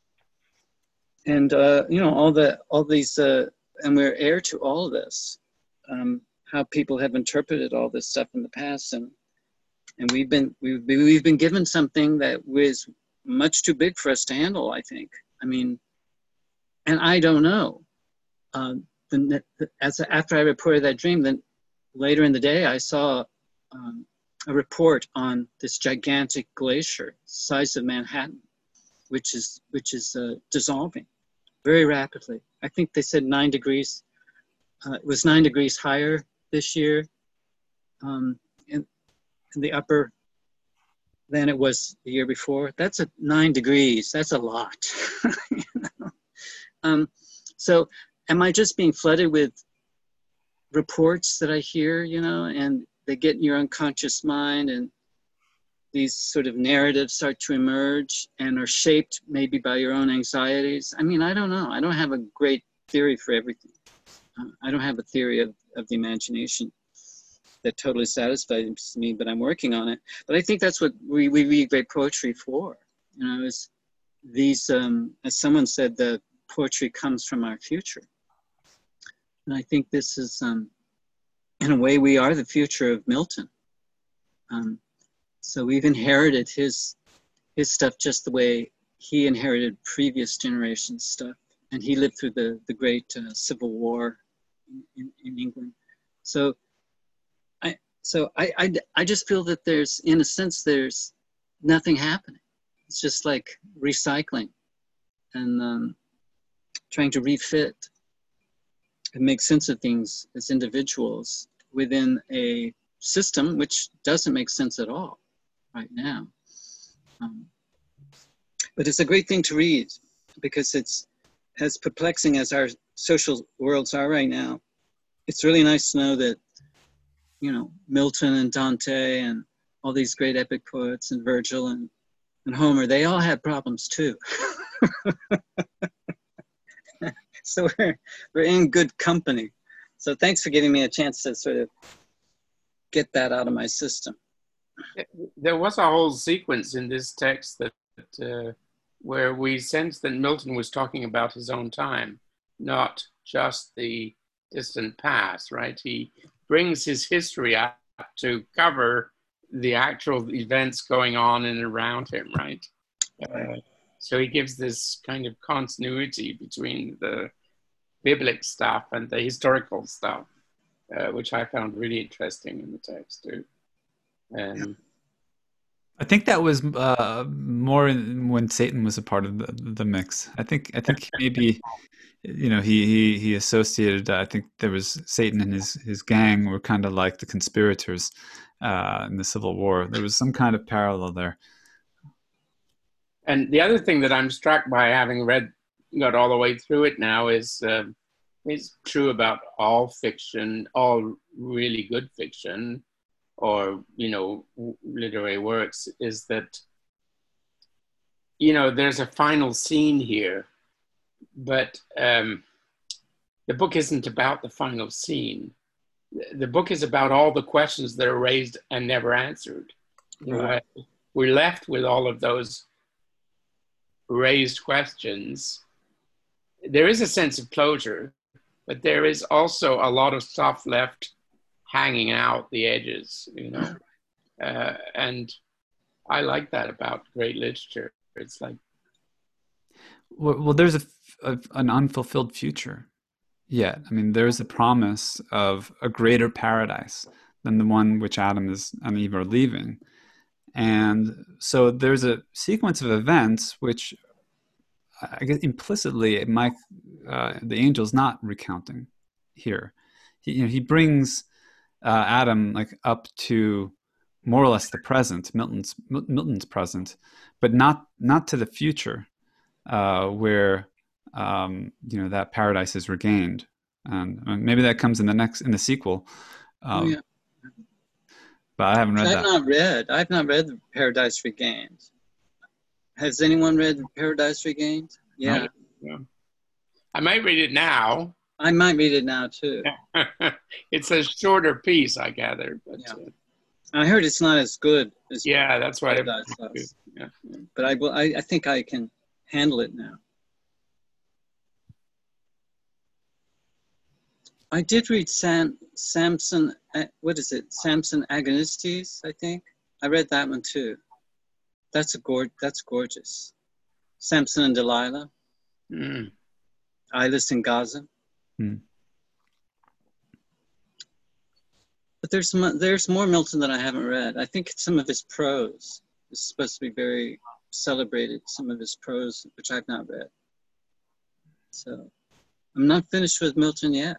S2: And, uh, you know, all the, all these, uh, and we're heir to all of this, um, how people have interpreted all this stuff in the past. And, and we've been, we've, we've been given something that was much too big for us to handle, I think. I mean, and I don't know. Um, the, the, as after I reported that dream, then later in the day, I saw um, a report on this gigantic glacier, size of Manhattan, which is which is uh, dissolving very rapidly. I think they said nine degrees. Uh, it was nine degrees higher this year um, in, in the upper than it was the year before. That's a nine degrees. That's a lot. You know? um, so, am I just being flooded with reports that I hear? You know, and they get in your unconscious mind, and these sort of narratives start to emerge and are shaped maybe by your own anxieties. I mean, I don't know. I don't have a great theory for everything. Uh, I don't have a theory of, of the imagination that totally satisfies me, but I'm working on it. But I think that's what we, we read great poetry for. You know, is these, um, as someone said, the poetry comes from our future. And I think this is, um, in a way, we are the future of Milton. Um, so we've inherited his, his stuff just the way he inherited previous generations' stuff. And he lived through the, the great uh, Civil War in, in, in England. So I, so I, I, I just feel that there's, in a sense, there's nothing happening. It's just like recycling and um, trying to refit and make sense of things as individuals within a system which doesn't make sense at all right now. Um, but it's a great thing to read because it's as perplexing as our social worlds are right now. It's really nice to know that, you know, Milton and Dante and all these great epic poets and Virgil and and Homer, they all had problems too. So we're, we're in good company. So thanks for giving me a chance to sort of get that out of my system.
S3: There was a whole sequence in this text that uh, where we sense that Milton was talking about his own time, not just the distant past, right? He brings his history up to cover the actual events going on and around him, right? Uh, so he gives this kind of continuity between the biblical stuff and the historical stuff, uh, which I found really interesting in the text too. Um,
S1: I think that was uh, more in, when Satan was a part of the, the mix. I think I think maybe, you know, he he he associated. Uh, I think there was Satan and his his gang were kind of like the conspirators uh, in the Civil War. There was some kind of parallel there.
S3: And the other thing that I'm struck by, having read got all the way through it now, is uh, it's true about all fiction, all really good fiction, or, you know, literary works, is that, you know, there's a final scene here, but um, the book isn't about the final scene. The book is about all the questions that are raised and never answered.
S2: Right.
S3: Uh, we're left with all of those raised questions. There is a sense of closure, but there is also a lot of stuff left hanging out the edges, you know. Uh, and I like that about great literature. It's like,
S1: Well, well there's a, a an unfulfilled future yet. I mean, there's a promise of a greater paradise than the one which Adam is, and Eve are leaving. And so there's a sequence of events which, I guess implicitly, Mike, uh, the angel's not recounting here. He, you know, he brings uh, Adam like up to more or less the present, Milton's Milton's present, but not not to the future, uh, where um, you know, that paradise is regained. And maybe that comes in the next in the sequel. Um,
S2: oh, yeah.
S1: But I haven't read
S2: I've
S1: that.
S2: not read. I've not read Paradise Regained. Has anyone read Paradise Regained? Yeah.
S3: yeah. I might read it now.
S2: I might read it now too.
S3: It's a shorter piece, I gather. But
S2: Yeah.
S3: uh,
S2: I heard it's not as good as
S3: yeah, that's what
S2: Paradise
S3: I
S2: was.
S3: yeah, yeah.
S2: But I will. I, I think I can handle it now. I did read Sam, Samson. uh, What is it? Samson Agonistes, I think. I read that one too. That's a gor- That's gorgeous. Samson and Delilah.
S3: Mm.
S2: Ilis in Gaza.
S1: Hmm.
S2: But there's some, there's more Milton that I haven't read. I think some of his prose is supposed to be very celebrated. Some of his prose, which I've not read. So I'm not finished with Milton yet.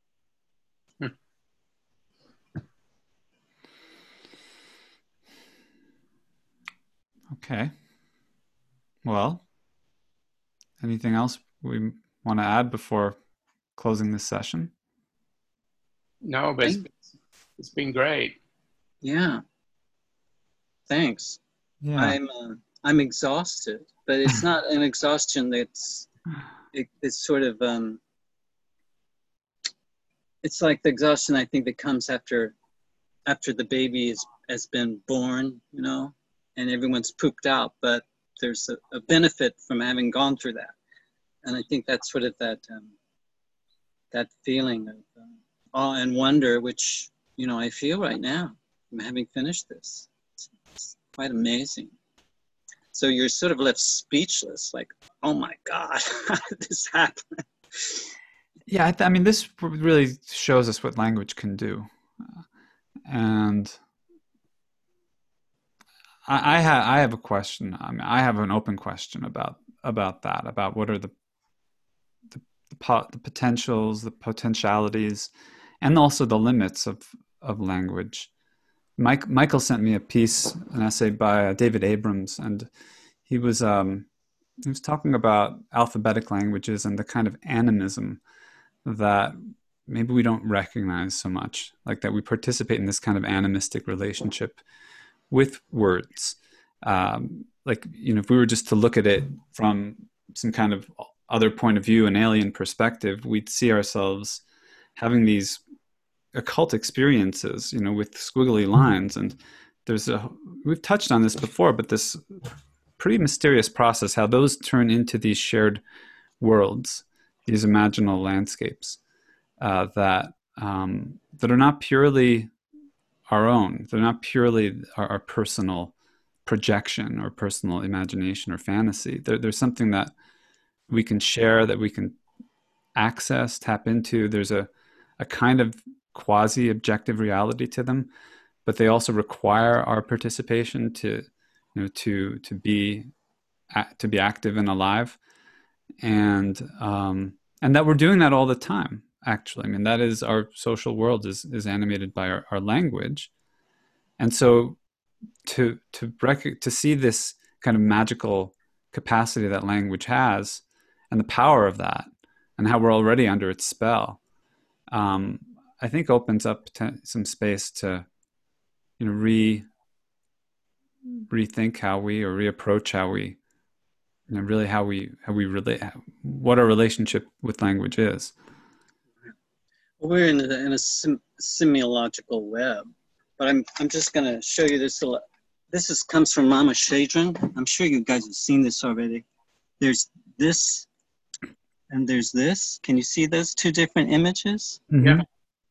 S1: Okay. Well, anything else we want to add before closing this session?
S3: No, but it's, it's been great.
S2: Yeah. Thanks.
S1: Yeah.
S2: I'm uh, I'm exhausted, but it's not an exhaustion that's it, it's sort of um. It's like the exhaustion I think that comes after after the baby is, has been born, you know, and everyone's pooped out, but there's a, a benefit from having gone through that, and I think that's sort of that um, that feeling of um, awe and wonder, which, you know, I feel right now from having finished this. It's, it's quite amazing. So you're sort of left speechless, like, oh my God, how did this happen?
S1: Yeah, I, th- I mean, this really shows us what language can do, uh, and I, I have I have a question. I mean, I have an open question about about that. About what are the the the, po- the potentials, the potentialities, and also the limits of of language. Mike Michael sent me a piece, an essay by uh, David Abrams, and he was um, he was talking about alphabetic languages and the kind of animism that maybe we don't recognize so much, like that we participate in this kind of animistic relationship with words, um, like, you know, if we were just to look at it from some kind of other point of view, an alien perspective, we'd see ourselves having these occult experiences, you know, with squiggly lines. And there's a, we've touched on this before, but this pretty mysterious process, how those turn into these shared worlds, these imaginal landscapes uh, that um, that are not purely our own. They're not purely our, our personal projection or personal imagination or fantasy. They're, there's something that we can share, that we can access, tap into. There's a, a kind of quasi-objective reality to them, but they also require our participation to, you know, to to be to be active and alive, and um, and that we're doing that all the time. Actually, I mean, that is our social world is is animated by our, our language, and so to to rec- to see this kind of magical capacity that language has, and the power of that, and how we're already under its spell, um, I think opens up to some space to, you know, re rethink how we or reapproach how we, you know, really how we how we relate, what our relationship with language is.
S2: We're in a, in a sim, semiological web, but I'm I'm just going to show you this. Little, this is comes from Mama Shadron. I'm sure you guys have seen this already. There's this, and there's this. Can you see those two different images?
S1: Mm-hmm.
S3: Yeah.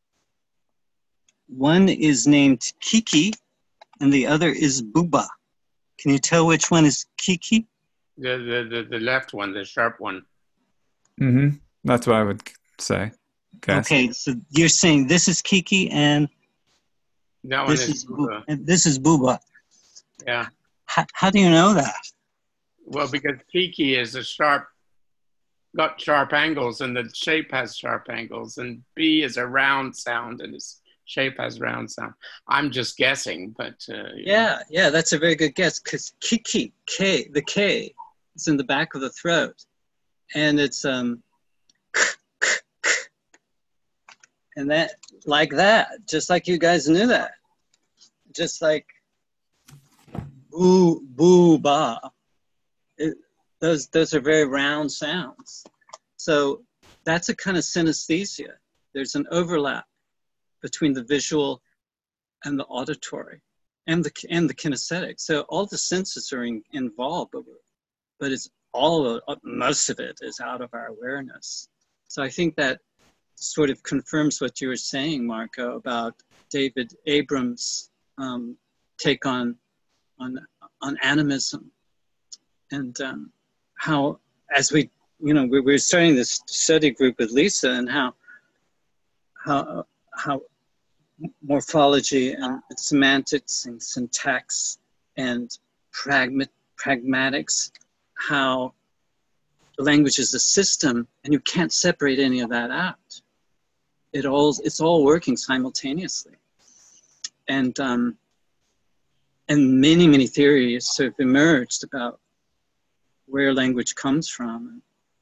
S2: One is named Kiki, and the other is Booba. Can you tell which one is Kiki?
S3: The the the, the left one, the sharp one.
S1: Mm-hmm. That's what I would say. Guess.
S2: Okay, so you're saying this is Kiki and
S3: That one
S2: this
S3: is
S2: is
S3: Booba.
S2: and this is Booba.
S3: Yeah.
S2: How, how do you know that?
S3: Well, because Kiki is a sharp, got sharp angles, and the shape has sharp angles, and B is a round sound, and its shape has round sound. I'm just guessing, but uh,
S2: Yeah, yeah, that's a very good guess, because Kiki, K, the K, is in the back of the throat, and it's um, and that like that, just like you guys knew that, just like boo, boo, ba. It, those those are very round sounds. So that's a kind of synesthesia. There's an overlap between the visual and the auditory and the and the kinesthetic. So all the senses are in, involved, but, but it's all of, most of it is out of our awareness. So I think that sort of confirms what you were saying, Marco, about David Abrams' um, take on on on animism, and um, how, as we, you know, we were starting this study group with Lisa, and how how how morphology and semantics and syntax and pragma- pragmatics, how language is a system, and you can't separate any of that out. It all, it's all working simultaneously. And, um, and many, many theories sort of emerged about where language comes from.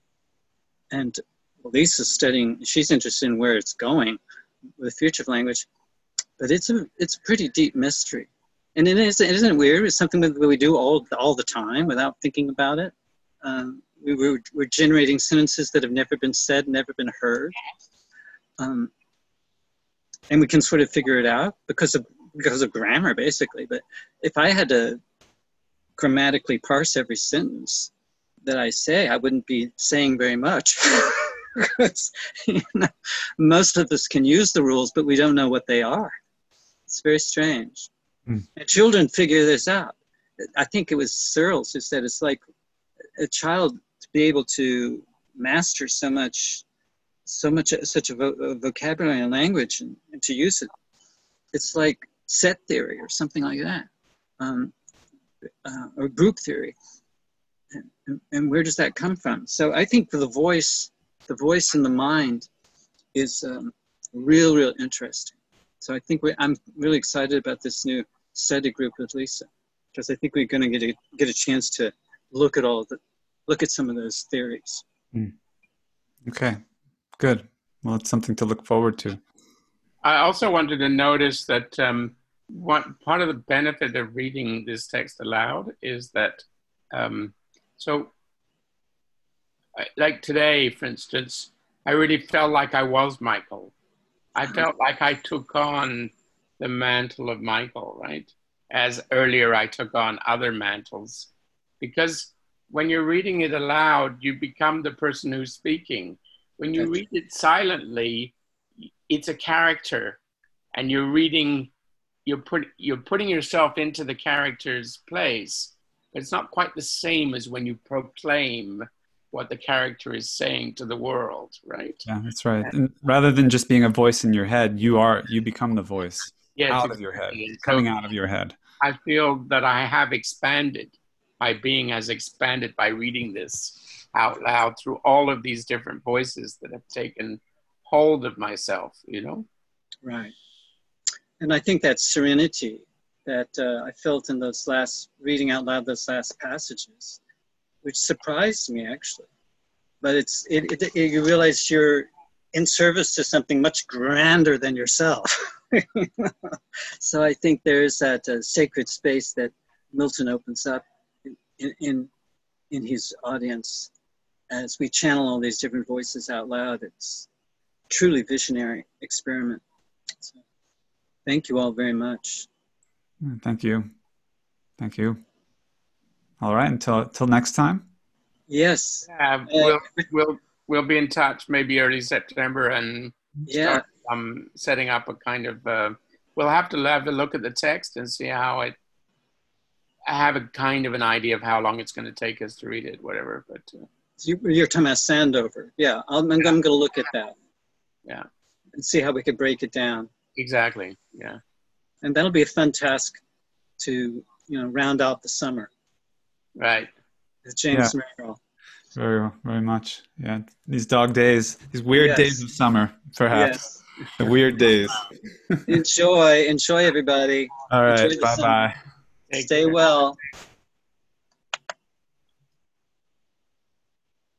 S2: And Lisa's studying, she's interested in where it's going, the future of language. But it's a it's a pretty deep mystery, and it is isn't it weird? It's something that we do all all the time without thinking about it. Um, we we're, we're generating sentences that have never been said, never been heard, um, and we can sort of figure it out because of because of grammar, basically. But if I had to grammatically parse every sentence that I say, I wouldn't be saying very much. Because, you know, most of us can use the rules, but we don't know what they are. It's very strange. Mm. And children figure this out. I think it was Searles who said it's like a child to be able to master so much, so much, such a, vo- a vocabulary and language, and, and to use it. It's like set theory or something like that, um, uh, or group theory. And, and, and where does that come from? So I think for the voice, the voice in the mind is um, real, real interesting. So I think we, I'm really excited about this new study group with Lisa, because I think we're going to get a, get a chance to look at all of the, look at some of those theories.
S1: Mm. Okay, good. Well, it's something to look forward to.
S3: I also wanted to notice that um, one part of the benefit of reading this text aloud is that Um, so, like today, for instance, I really felt like I was Michael. I felt like I took on the mantle of Michael, right? As earlier I took on other mantles. Because when you're reading it aloud, you become the person who's speaking. When you read it silently, it's a character, and you're reading, you're, put, you're putting yourself into the character's place. It's not quite the same as when you proclaim what the character is saying to the world, right?
S1: Yeah, that's right. And rather than just being a voice in your head, you are you become the voice
S3: yes,
S1: out
S3: exactly.
S1: of your head,
S3: so
S1: coming out of your head.
S3: I feel that I have expanded. My being has expanded by reading this out loud through all of these different voices that have taken hold of myself, you know?
S2: Right. And I think that serenity that uh, I felt in those last, reading out loud those last passages, which surprised me actually. But it's it, it, it, you realize you're in service to something much grander than yourself. So I think there's that uh, sacred space that Milton opens up in, in in his audience as we channel all these different voices out loud. It's truly visionary experiment. So thank you all very much.
S1: Thank you. Thank you. All right, until until next time.
S2: Yes.
S3: Uh, we'll, we'll, we'll be in touch maybe early September and
S2: yeah.
S3: start um, setting up a kind of, uh, we'll have to have a look at the text and see how it, I have a kind of an idea of how long it's going to take us to read it, whatever. But uh,
S2: you, you're talking about Sandover. Yeah, I'm, I'm going to look at that.
S3: Yeah.
S2: And see how we could break it down.
S3: Exactly, yeah.
S2: And that'll be a fun task to, you know, round out the summer.
S3: Right.
S2: With James
S1: Yeah.
S2: Merrill.
S1: Very, very much. Yeah. These dog days, these weird
S2: Yes.
S1: days of summer, perhaps.
S2: Yes.
S1: The weird days.
S2: Enjoy, enjoy everybody.
S1: All right.
S2: Enjoy the
S1: Bye
S2: summer.
S1: bye.
S3: Take
S2: Stay
S3: care.
S2: well.